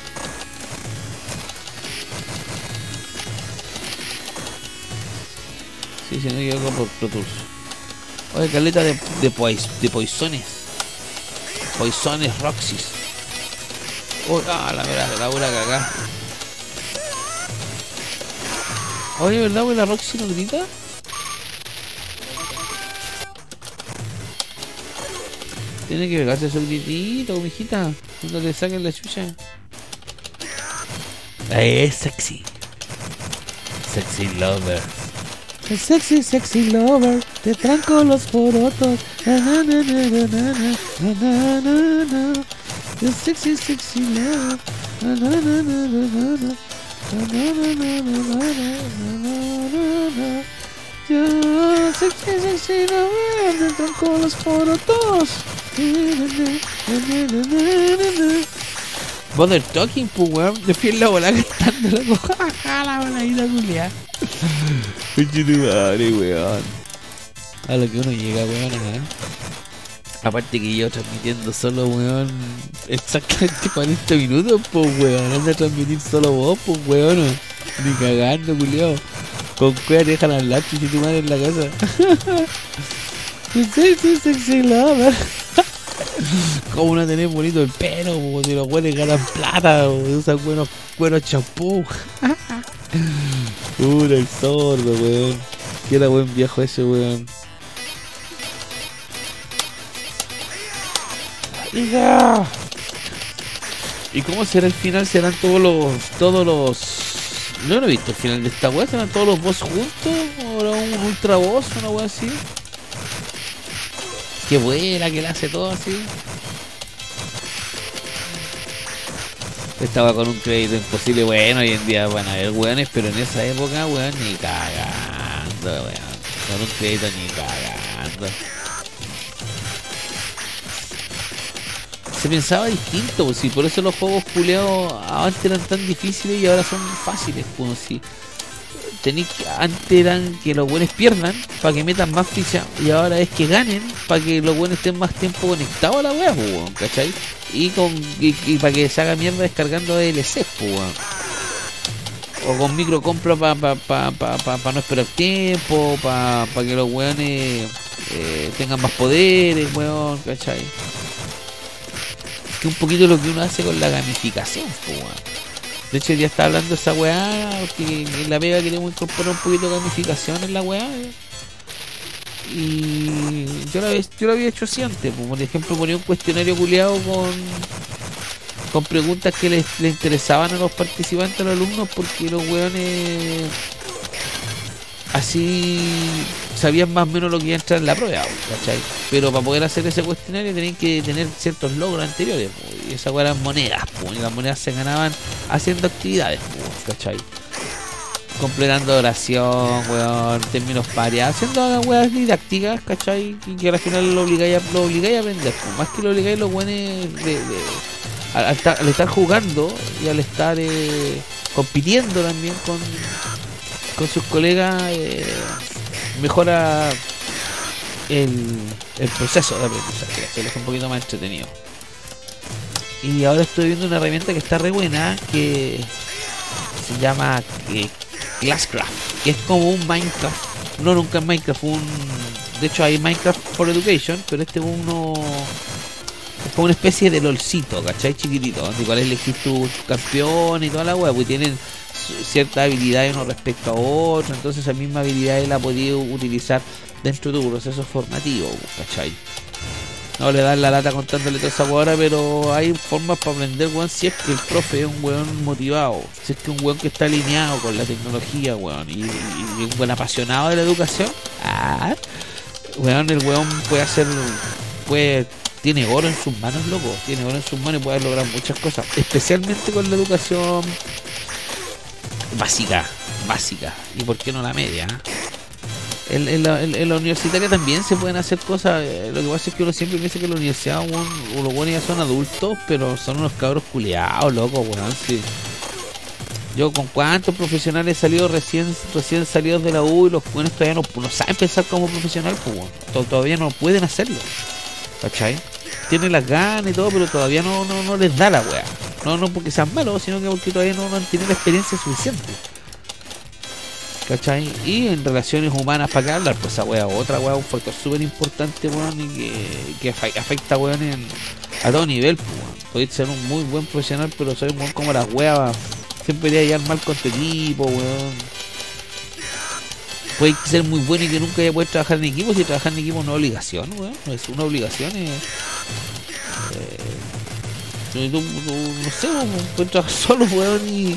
Sí, si no me equivoco, por Pro Tools. Oye, caleta de, de, pois, de Poisones. Poisones Roxys. Oh, ah, la verdad, la pura cagá. Oye, ¿verdad, güey? La Roxy no grita. Tiene que pegarse su gritito, mijita. Cuando le saquen la chucha. Es sexy. Sexy lover. El sexy, sexy lover. Te tranco los porotos. Na, na, na, na, na, na, na, na, na. El sexy, sexy lover. Na, na, na, na, na, na. Na, na, na, na, na, na, na, na. Yo, sexy, sexy lover. Te tranco los porotos. Mother Talking, pues weón, de fiel la bola cantando la coja, la voladita culiada. Pinche tu madre, weón. A lo que uno llega, weón, ¿eh? Aparte que yo transmitiendo solo, weón, exactamente cuarenta minutos, pues weón. Anda a transmitir solo vos, pues weón. Ni cagando, culiado. Con cueva te dejan hablar, pinche tu madre en la casa. Sexy, sexy lover. Como no tenés bonito el pelo, como si los güeyes ganan plata, o usan buenos cueros champú. Pura el sordo, weón. Que era buen viejo ese, weón. ¡Hija! ¿Y cómo será el final? ¿Serán todos los... todos los... No, no he visto el final de esta weá. ¿Serán todos los boss juntos? ¿O era un ultra boss, una weá así? Qué buena que le hace todo así. Estaba con un crédito imposible. Bueno, hoy en día van a haber weones, pero en esa época, weón, ni cagando, weón. Con un crédito ni cagando. Se pensaba distinto, pues, sí, por eso los juegos culeados antes eran tan difíciles y ahora son fáciles, pues, sí. Tenéis que, antes eran que los buenos pierdan para que metan más ficha y ahora es que ganen para que los buenos estén más tiempo conectados a la wea, pues, weón, ¿cachai? Y, con, y, y para que se haga mierda descargando D L C, pues, weón. O con micro compra para pa, pa, pa, pa, pa no esperar tiempo, para pa que los weones eh, tengan más poderes, weón, ¿cachai? Es que un poquito lo que uno hace con la gamificación, pues, weón. De hecho, ya está hablando de esa weá, que en la pega queremos incorporar un poquito de gamificación en la weá. Y yo lo había, yo lo había hecho así antes, pues, por ejemplo, ponía un cuestionario culiado con con preguntas que les, les interesaban a los participantes, a los alumnos, porque los weones así sabían más o menos lo que iba a entrar en la prueba, ¿cachai? Pero para poder hacer ese cuestionario tenían que tener ciertos logros anteriores, y esas eran monedas, y las monedas se ganaban haciendo actividades, ¿cachai? Completando oración, weón, términos parias, haciendo weas didácticas, ¿cachai? Y que al final lo obligáis a, lo obligáis a aprender, pues. Más que lo obligáis los weones de, de, al, al, estar, al estar jugando y al estar eh, compitiendo también con, con sus colegas, eh, mejora el, el proceso de aprendizaje, se les hace un poquito más entretenido. Y ahora estoy viendo una herramienta que está re buena, que se llama eh, Classcraft, que es como un Minecraft. No, nunca en Minecraft, un... de hecho hay Minecraft for Education, pero este es uno, es como una especie de lolcito, ¿cachai? Chiquitito, donde igual elegís tu, tu campeón y toda la wea, pues tienen ciertas habilidades uno respecto a otro, entonces esa misma habilidad la podías utilizar dentro de tu proceso formativo, ¿cachai? No le dan la lata contándole toda esa hueá, pero hay formas para aprender, weón, si es que el profe es un weón motivado, si es que un weón que está alineado con la tecnología, weón, y, y, y un buen apasionado de la educación. Ah, weón, el weón puede hacer, puede, tiene oro en sus manos, loco, tiene oro en sus manos y puede lograr muchas cosas, especialmente con la educación básica, básica, y por qué no la media, ¿eh? En, en, la, en, en la universitaria también se pueden hacer cosas. Eh, lo que pasa es que uno siempre piensa que en la universidad uno, los buenos ya son adultos, pero son unos cabros culiados, locos, weón. Sí. Yo con cuántos profesionales he salido recién recién salidos de la U y los buenos todavía no, no saben pensar como profesional, pues, bueno. Todavía no pueden hacerlo, ¿cachai? Tienen las ganas y todo, pero todavía no, no, no les da la weá. No, no porque sean malos, sino que porque todavía no, no han tenido la experiencia suficiente, ¿cachai? Y en relaciones humanas, ¿para qué hablar? Pues esa wea, otra wea, un factor súper importante, weón, y que, que afecta, weón, en, a todo nivel, pues, weón. Podéis ser un muy buen profesional, pero soy un weón como las weas, siempre iría a llegar mal con tu equipo, weón. Puedes ser muy bueno y que nunca haya podido trabajar en equipo, si trabajar en equipo no es obligación, weón, no es una obligación, es, eh, tú, tú, no sé, weón, puedes trabajar solo, weón, y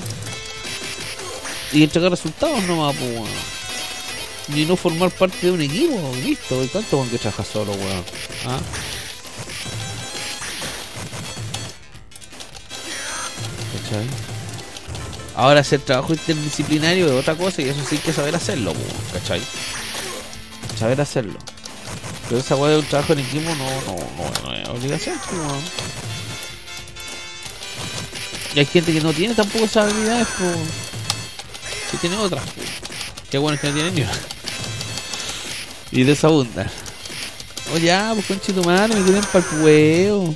y entregar resultados nomás, pues, weón. Y no formar parte de un equipo, listo. ¿Y cuánto con que trabajas solo, weón? ¿Ah? ¿Cachai? Ahora hacer trabajo interdisciplinario es otra cosa y eso sí hay que saber hacerlo, weón. ¿Cachai? Saber hacerlo. Pero esa weá de un trabajo en equipo no, no, no, no es obligación, pues, weón. Y hay gente que no tiene tampoco esas habilidades, pues. Que tiene otras, pues. Qué bueno que no tienen ni una. Y de esa bunda. Oye, ya, pues conchito madre, me quieren para el huevo.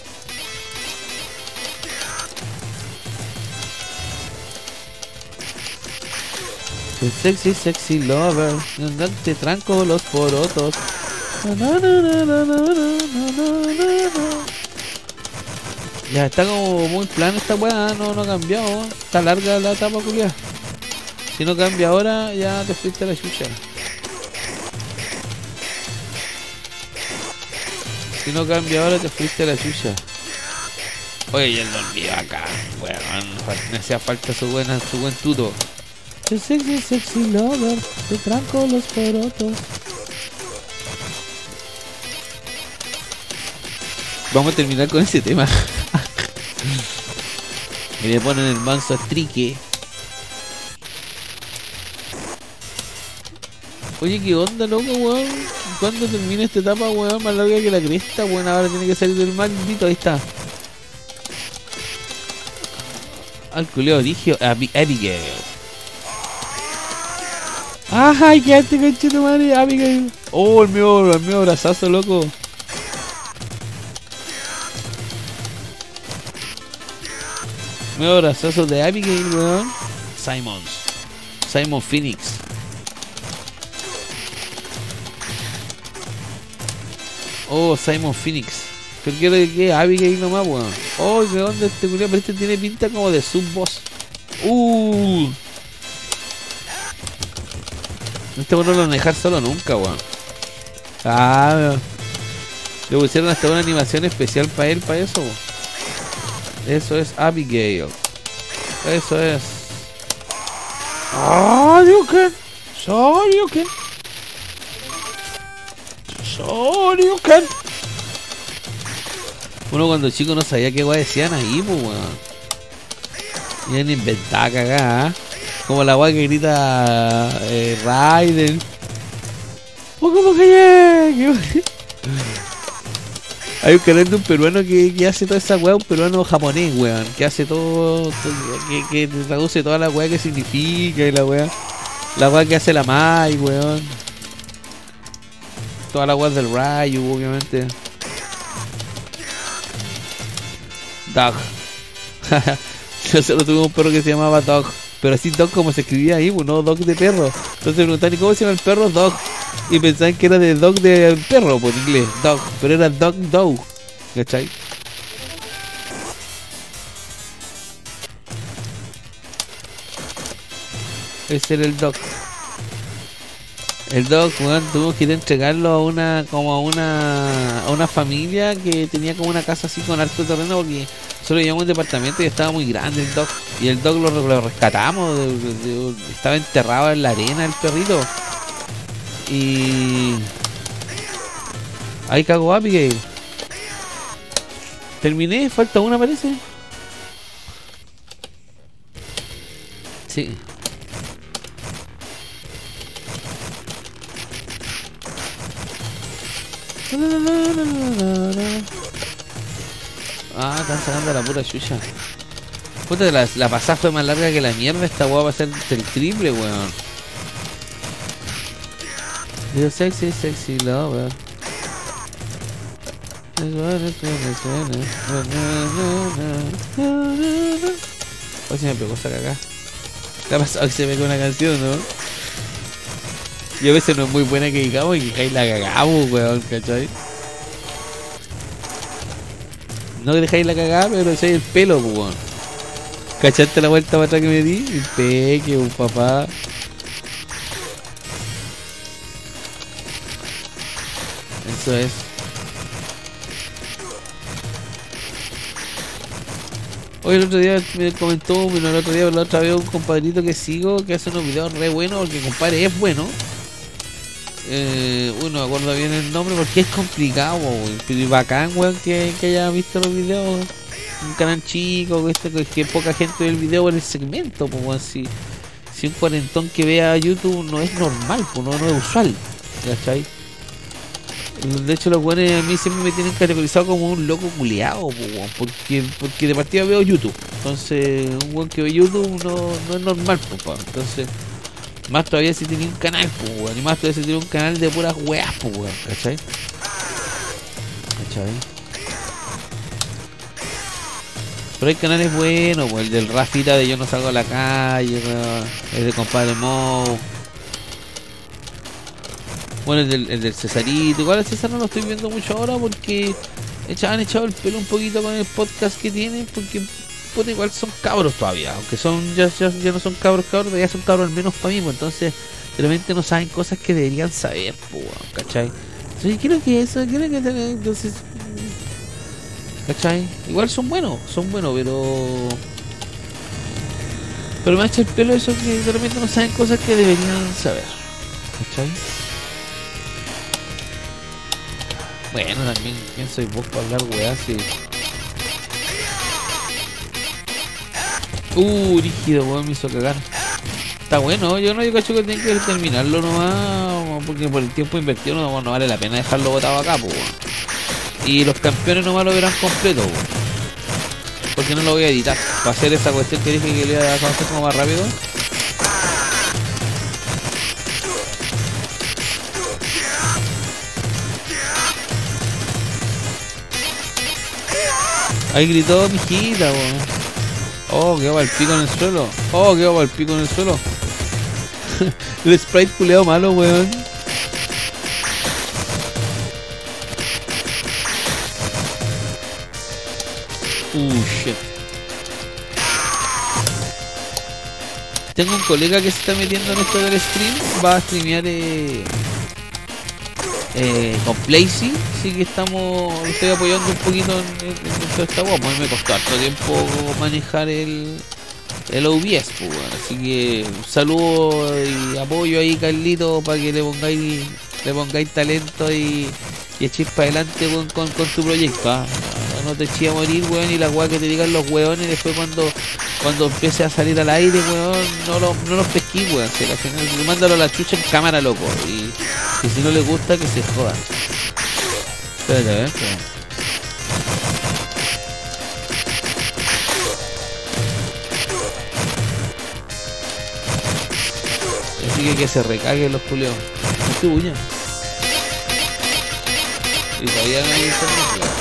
The sexy, sexy lover. No te tranco los porotos. No, no, no, no, no, no, no, no. Ya está como muy plano esta weá, no, no ha cambiado. Está larga la etapa culiada. Si no cambia ahora, ya te fuiste a la chucha. Si no cambia ahora, te fuiste a la chucha. Oye, ya lo olvidé acá. Bueno, me hacía falta su buena, su buen tuto. The sexy, sexy lover, te tranco los porotos. Vamos a terminar con ese tema. Y le ponen el manso astrique. Oye, ¿qué onda, loco, weón? ¿Cuándo termina esta etapa, weón? Más larga que la cresta, weón. Ahora tiene que salir del maldito. Ahí está. Al culeo Digio, Abigail. ¡Ay, qué este conchito, madre! Abigail. Oh, el mío, el mío abrazazo, loco. El mío abrazazo de Abigail, weón. Simons. Simon Phoenix. Oh, Simon Phoenix. Pero quiero que Abigail nomás, weón. Oh, qué onda este culiao, pero este tiene pinta como de sub-boss. Uh. Este weón no lo van a dejar solo nunca, weón. Ah, weón. Le pusieron hasta una animación especial para él, para eso, weón. Eso es Abigail. Eso es. Shoryuken. Shoryuken. Shoryuken. Uno cuando chico no sabía qué guay decían ahí, pues weón. Iban a inventar cagada, ¿eh? Como la guay que grita eh, Raiden. ¡Oh, como que llegue! Hay un canal de un peruano que, que hace toda esa weá, un peruano japonés, weón, que hace todo, todo que, que traduce toda la weá que significa y la weá. La weá que hace la Mai, weón. Toda la weá del Rayu, obviamente. Dog. Nosotros tuvimos un perro que se llamaba Dog, pero así Dog como se escribía ahí, pues no Dog de perro. Entonces preguntaban, ¿y cómo se llama el perro? Dog. Y pensaban que era de Dog de perro, por inglés, Dog, pero era Dog Dog, ¿cachai? Ese era el Dog. El Dog, weón, tuvimos que ir a entregarlo a una, como a una, a una familia que tenía como una casa así con harto terreno porque solo llevamos un departamento y estaba muy grande el Dog. Y el Dog lo, lo rescatamos, de, de, de, estaba enterrado en la arena el perrito. Y ahí cagó Abigail. Terminé, falta una parece. Sí. Ah, están sacando la pura chucha. Puta, la, la pasada fue más larga que la mierda. Esta weá va a ser el triple, weón. Yo sexy, sexy lover. Hoy se me pegó esa cagada. ¿Qué ha pasado que se me pegó una canción, no? Y a veces no es muy buena que digamos y que ahí la cagamos, weón, ¿cachai? No que dejáis la cagada, pero echáis el pelo, weón. ¿Cachaste la vuelta para atrás que me di? El peque, un papá. Eso es. Hoy el otro día me comentó, bueno, el otro día, la otra vez un compadrito que sigo que hace unos videos re buenos, porque compadre es bueno. Eh, uno me acuerdo bien el nombre porque es complicado, weón. Pero bacán, weón, que, que haya visto los videos. Un canal chico, que, que poca gente ve el video en el segmento, pues, weón. Si, si un cuarentón que vea YouTube no es normal, pues, no, no es usual, ¿cachai? De hecho, los weones a mí siempre me tienen categorizado como un loco culeado, porque, porque de partida veo YouTube. Entonces, un weón que ve YouTube no, no es normal, pues, entonces, más todavía si tiene un canal, pues, weón, y más todavía si tiene un canal de puras weas, pues, weón, ¿cachai? ¿Cachai? Pero hay canales buenos, pues, el del Rafita de Yo No Salgo a la Calle, weón, el de Compadre Mo. Bueno, el del, el del Cesarito. Igual el Cesar no lo estoy viendo mucho ahora porque han echado el pelo un poquito con el podcast que tienen. Porque puta, igual son cabros todavía. Aunque son ya, ya, ya no son cabros cabros, ya son cabros al menos para mí. Pues, entonces, realmente no saben cosas que deberían saber, pues, ¿cachai? Entonces, creo que eso, creo que entonces, ¿cachai? Igual son buenos, son buenos, pero... Pero me ha hecho el pelo eso que realmente no saben cosas que deberían saber, ¿cachai? Bueno, también, ¿quién soy vos para hablar, weá? Sí. Uh, rígido, weón, me hizo cagar. Está bueno, yo no digo cacho que tengo que terminarlo nomás, porque por el tiempo invertido no, no vale la pena dejarlo botado acá, pues, weón. Y los campeones nomás lo verán completo, weón. Porque no lo voy a editar. Para hacer esa cuestión que dije que le iba a hacer como más rápido. Ahí gritó mi hijita, weón. Oh, quedó para el pico en el suelo. Oh, quedó para el pico en el suelo. El sprite culeado malo, weón. Uh, shit. Tengo un colega que se está metiendo en esto del stream. Va a streamear eh, Eh, con Play sí, sí que estamos, estoy apoyando un poquito en, en, en toda esta guapa. A mí me costó harto tiempo manejar el, el O B S, pues, bueno. Así que un saludo y apoyo ahí, Carlito, para que le pongáis le pongáis talento y, y echéis para adelante con, con, con tu proyecto, ¿ah? No te eché a morir, weón, y la weá que te digan los weones después cuando cuando empiece a salir al aire, weón, no, lo, no los pesquí, weón. Si al final, mándalo a la chucha en cámara, loco. Y, y si no les gusta, que se jodan. Espérate, a ver, espérate. Así que que se recaguen los culeos. Es tu uña. Y todavía no hay internet, weón.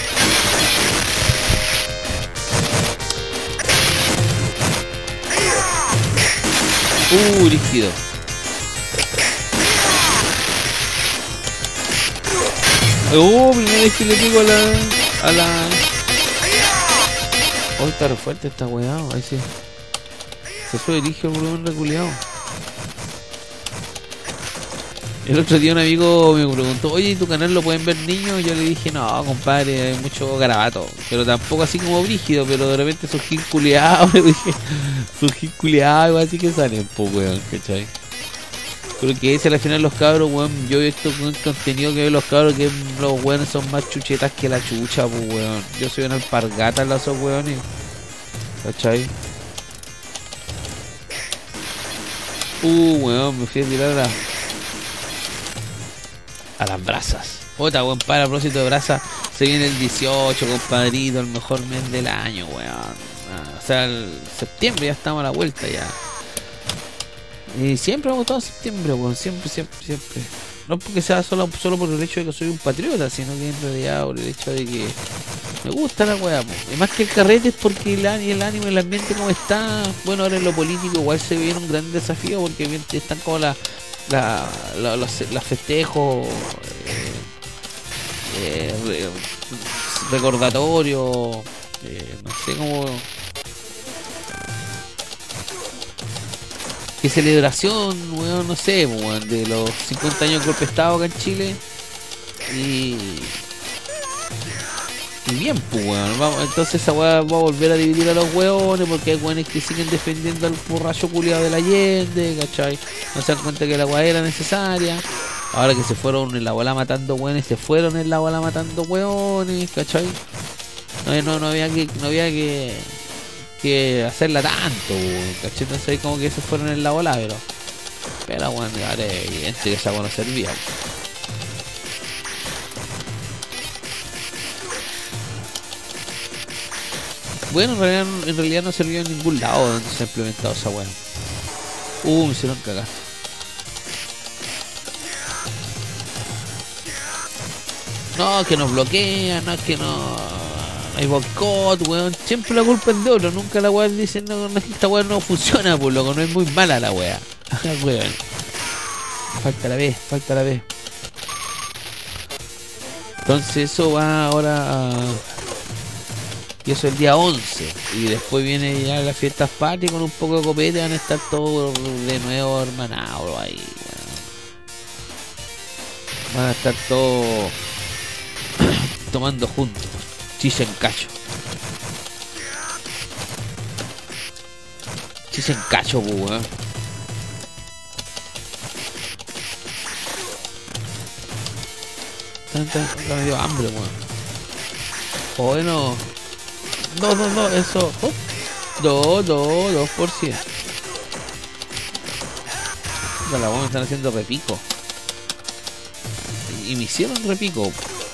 Uh, líquido. Oh, primera vez que le pico a la... a la... Oh, está re fuerte esta weá, ahí sí. Se sube líquido por un reculeado. El otro día un amigo me preguntó, oye, ¿tu canal lo pueden ver niños? Yo le dije, no, compadre, hay mucho garabato. Pero tampoco así como brígido, pero de repente sus hits culiados, le dije, sus hits culiados, así que salen, pues, weón, ¿cachai? Pero que ese al final los cabros, weón, yo he visto un contenido que ve los cabros que los weones son más chuchetas que la chucha, pues, weón. Yo soy una alpargata en los esos weones, ¿cachai? Uh, weón, me fui a tirar a la... a las brasas. Otra, weón, para a propósito de brasas, se viene el dieciocho, compadrito, el mejor mes del año, weón. Ah, o sea, el septiembre ya estamos a la vuelta ya. Y siempre me ha gustado septiembre, weón, siempre, siempre, siempre. No porque sea solo, solo por el hecho de que soy un patriota, sino que en realidad por el hecho de que me gusta la weá, po. Y más que el carrete es porque el, el ánimo, el ambiente como está. Bueno, ahora en lo político igual se viene un gran desafío porque están como la La, la, los, los festejos, eh, eh, re, recordatorio, eh, no sé cómo, qué celebración, weón, no sé, weón, de los cincuenta años de golpe de estado acá en Chile. Y Y bien, pues, weón, vamos, entonces esa weá va a volver a dividir a los weones porque hay weones que siguen defendiendo al borracho culiado de la Allende, ¿cachai? No se dan cuenta que la weá era necesaria. Ahora que se fueron en la bola matando weones, se fueron en la bola matando weones, ¿cachai? No, no, no había que, no había que, que hacerla tanto, weón, ¿cachai? Entonces ahí como que se fueron en la bola, pero... Pero weón, ahora es evidente que esa weá no servía, weón. Bueno, en realidad, en realidad no sirvió en ningún lado donde se ha implementado esa weá. Uh, me hicieron cagar. No, que nos bloquean, no, es que no, no hay boicot, weón. Siempre la culpa es de otro, nunca la weá dice, no, no, esta weá no funciona, por loco, no es muy mala la weá. Weón. Falta la vez, falta la vez. Entonces eso va ahora a... Y eso el día once. Y después viene ya las fiestas patrias con un poco de copete. Van a estar todos de nuevo hermanados ahí, bueno. Van a estar todos tomando juntos. Chicha en cacho. Chicha en cacho, pues, weón. Me dio hambre, weón. Bueno. No, no, no, eso. Oh. dos, dos, dos por ciento. La weón me están haciendo repico. Y me hicieron repico.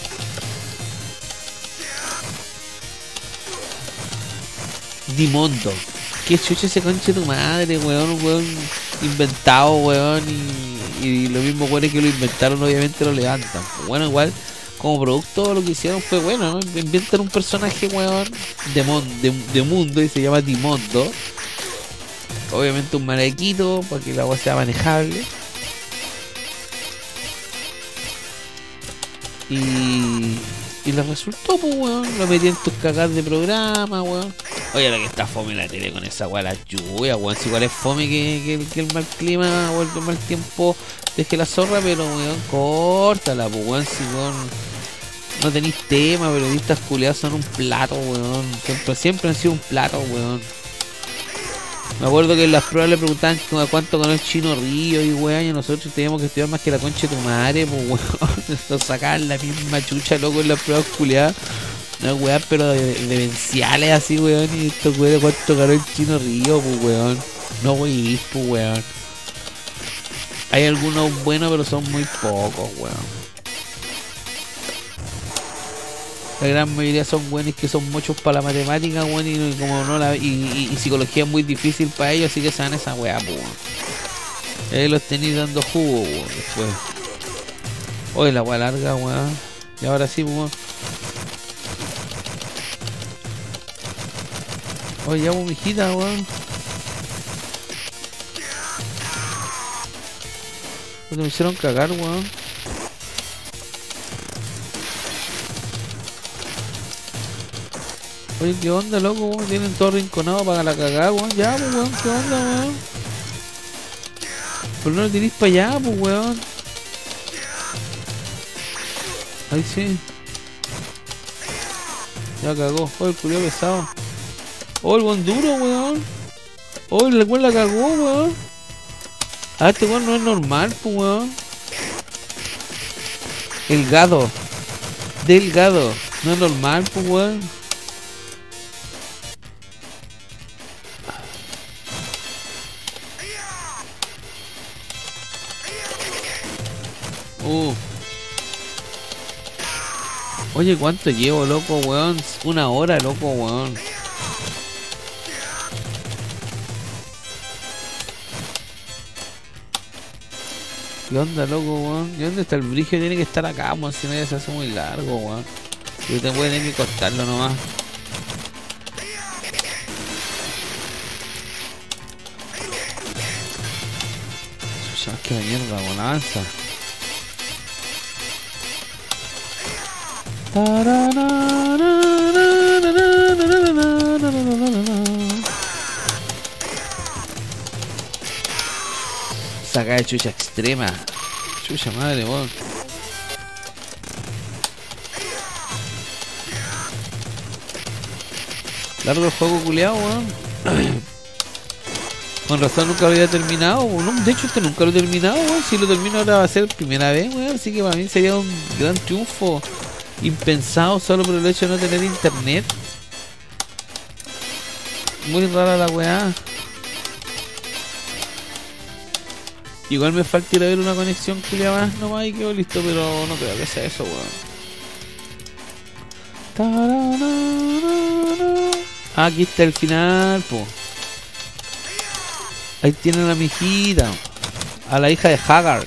Dimondo. Qué chucha ese conche de tu madre, weón. Un weón inventado, weón. Y, y los mismos weones que lo inventaron, obviamente lo levantan. Bueno, igual. Como producto lo que hicieron fue bueno, ¿no? Inventan un personaje, weón, de, mon, de, de mundo y se llama Dimondo. Obviamente un manequito para que la agua sea manejable. Y, y le resultó, pues, weón. Lo metí en tus cagas de programa, weón. Oye, la que está fome la tele con esa weá, la lluvia, weón. Si igual es fome que, que, que el mal clima o el mal tiempo deje la zorra, pero weón, córtala, pues weón, si weón no tenéis tema, periodistas culiados son un plato, weón. Siempre, siempre han sido un plato, weón. Me acuerdo que en las pruebas le preguntaban a cuánto ganó el Chino Río y weón, y nosotros teníamos que estudiar más que la concha de tu madre, pues weón. Nos sacaban la misma chucha, loco, en las pruebas culiadas. No, weón, pero de, de venciales así, weón. Y esto, weón, cuánto ganó el Chino Río, pues, weón. No, weón, pues, weón. Hay algunos buenos, pero son muy pocos, weón. La gran mayoría son buenos que son muchos para la matemática, weón. Y como no la. Y, y, y psicología es muy difícil para ellos, así que se dan esa weá, pues, weón. Ahí los tenéis dando jugo, weón. Después. Oye, la weá larga, weón. Y ahora sí, pues, weón. Oye, ya, pues, mijita, weón. Me hicieron cagar, weón. Oye, ¿qué onda, loco, weón? Tienen todo rinconado para la cagada, weón. Ya, pues, weón, ¿qué onda, weón? ¿Por qué no lo tirís para allá, pues, weón? Ahí sí. Ya cagó. Oye, el culiao pesado. Oh, el buen duro, weón. Oh, el weón la cagó, weón. Ah, este weón no es normal, pues, weón. El gado. Delgado. No es normal, pues, weón. Uh. Oye, ¿cuánto llevo, loco, weón? Una hora, loco, weón. ¿Qué onda, loco, weón? ¿Y dónde está el brigio? Tiene que estar acá, weón, si no ya se hace muy largo, weón. Y te puede tener que cortarlo nomás. Chucha, que mierda, weón, avanza. Saca de chucha extrema. Chucha madre, weón. Largo el juego culeado, weón. Con razón nunca lo había terminado, weón. De hecho este nunca lo he terminado, weón. Si lo termino ahora va a ser primera vez, weón. Así que para mí sería un gran triunfo. Impensado solo por el hecho de no tener internet. Muy rara la weá. Igual me falta ir a ver una conexión culiada más nomás y quedo listo, pero no creo que sea eso, weón. Ah, aquí está el final, po. Ahí tienen a la mijita. A la hija de Haggard.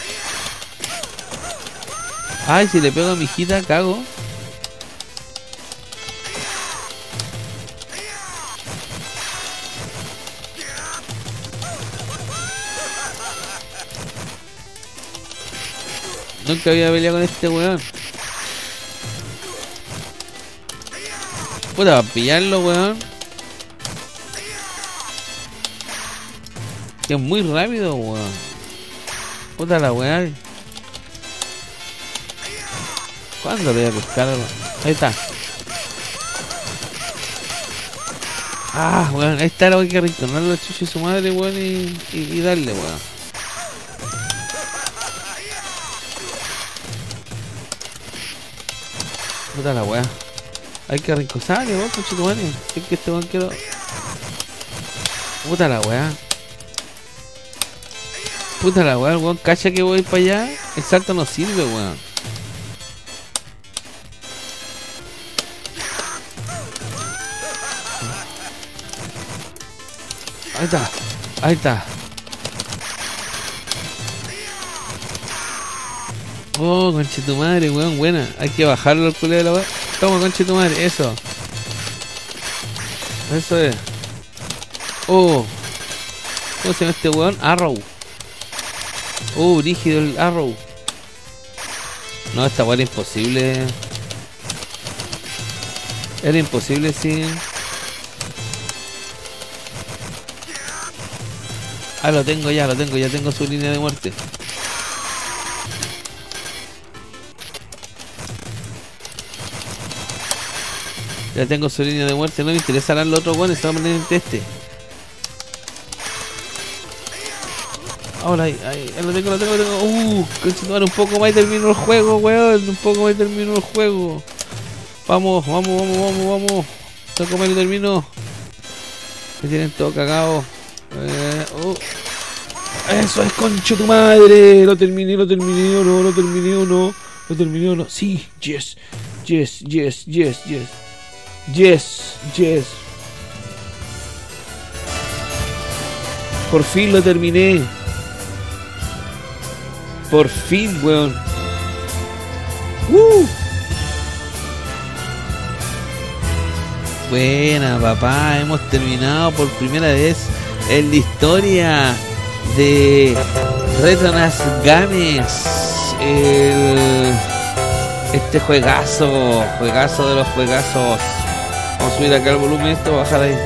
Ay, si le pego a mi hijita, cago. Nunca había peleado con este weón. Puta, para pillarlo, weón. Que es muy rápido, weón. Puta la weón. ¿Cuándo le voy a pescar? Ahí está. Ah, weón, ahí está, lo hay que arrinconarlo a chucho y su madre, weón, y, y, y darle, weón. Puta la weá. Hay que arrinconarle, weón, chucho tu madre. Es que este weón quiero. Puta la weá. Puta la weá, weón, cacha que voy para allá. El salto no sirve, weón. Ahí está, ahí está. Oh, conche tu madre, weón, buena. Hay que bajarlo al culo de la weón. Toma, conche tu madre, eso. Eso es. Oh. ¿Cómo se llama este weón? Arrow. Oh, rígido el Arrow. No, esta weón era imposible. Era imposible sin... Ah, lo tengo ya, lo tengo, ya tengo su línea de muerte. Ya tengo su línea de muerte, no me interesarán los otros buenos, solamente este. Ahora, ahí, ahí, lo tengo, lo tengo, lo tengo. Uh, continuar un poco más y termino el juego, weón. Un poco más y termino el juego. Vamos, vamos, vamos, vamos, vamos. Un poco más y termino. Me tienen todo cagado. Eh, uh. Eso es, concho tu madre. Lo terminé, lo terminé o no, lo terminé o no. Lo terminé o no. Sí, yes, yes, yes, yes, yes. Yes, yes. Por fin lo terminé. Por fin, weón. Uh. Buena, papá. Hemos terminado por primera vez en la historia de Retronas Games. El... Este juegazo. Juegazo de los juegazos. Vamos a subir acá el volumen, esto, bajar ahí.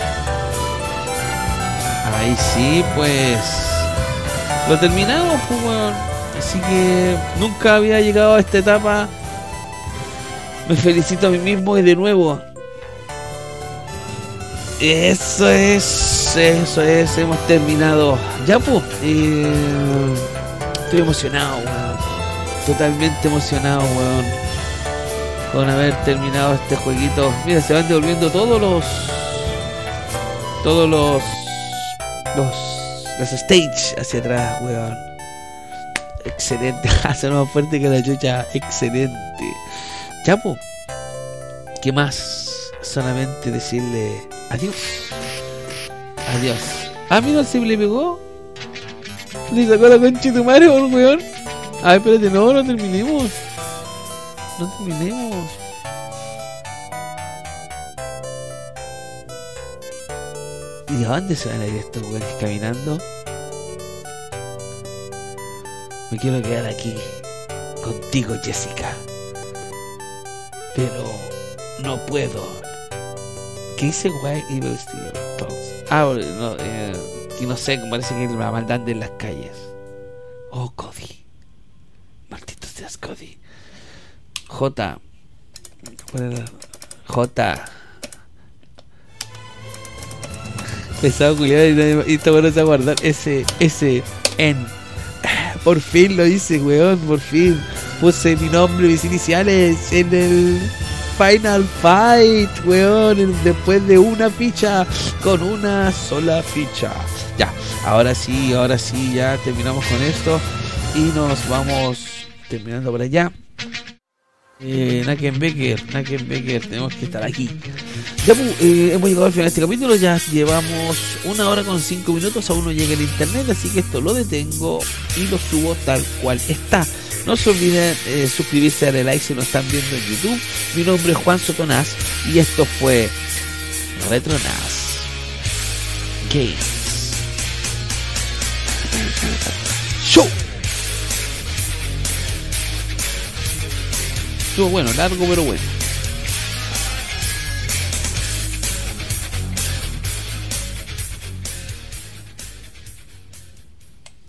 Ahí sí, pues. Lo terminamos, pues, weón. Así que nunca había llegado a esta etapa. Me felicito a mí mismo y de nuevo. Eso es, eso es, hemos terminado. Ya, pues. Eh, estoy emocionado, weón. Totalmente emocionado, weón. Con haber terminado este jueguito. Mira, se van devolviendo todos los Todos los Los Los stage hacia atrás, weón. Excelente. Hace más fuerte que la chucha. Excelente. Chapo, ¿qué más? Solamente decirle adiós. Adiós. Ah, mira, se le pegó. Le sacó la concha de tu madre, weón. Ay, espérate, no, no terminemos. No terminemos. ¿Y a dónde se van a ir estos weones caminando? Me quiero quedar aquí contigo, Jessica. Pero no puedo. ¿Qué dice White Evil Steel? Ah, no, eh, que no sé, parece que la maldad en las calles. Oh, Cody. Maldito seas, Cody. J. J. Pesado culiado y esta bueno se va a guardar. S. S. N. Por fin lo hice, weón. Por fin puse mi nombre, mis iniciales en el Final Fight, weón. Después de una ficha, con una sola ficha. Ya, ahora sí, ahora sí, ya terminamos con esto. Y nos vamos terminando por allá. Eh, Nakenbecker, Nakenbecker, tenemos que estar aquí. Ya, eh, hemos llegado al final de este capítulo. Ya llevamos una hora con cinco minutos. Aún no llega el internet, así que esto lo detengo y lo subo tal cual está. No se olviden eh, suscribirse, darle like si nos están viendo en YouTube. Mi nombre es Juan Sotonás y esto fue Retronas Games Show. Estuvo bueno, largo pero bueno.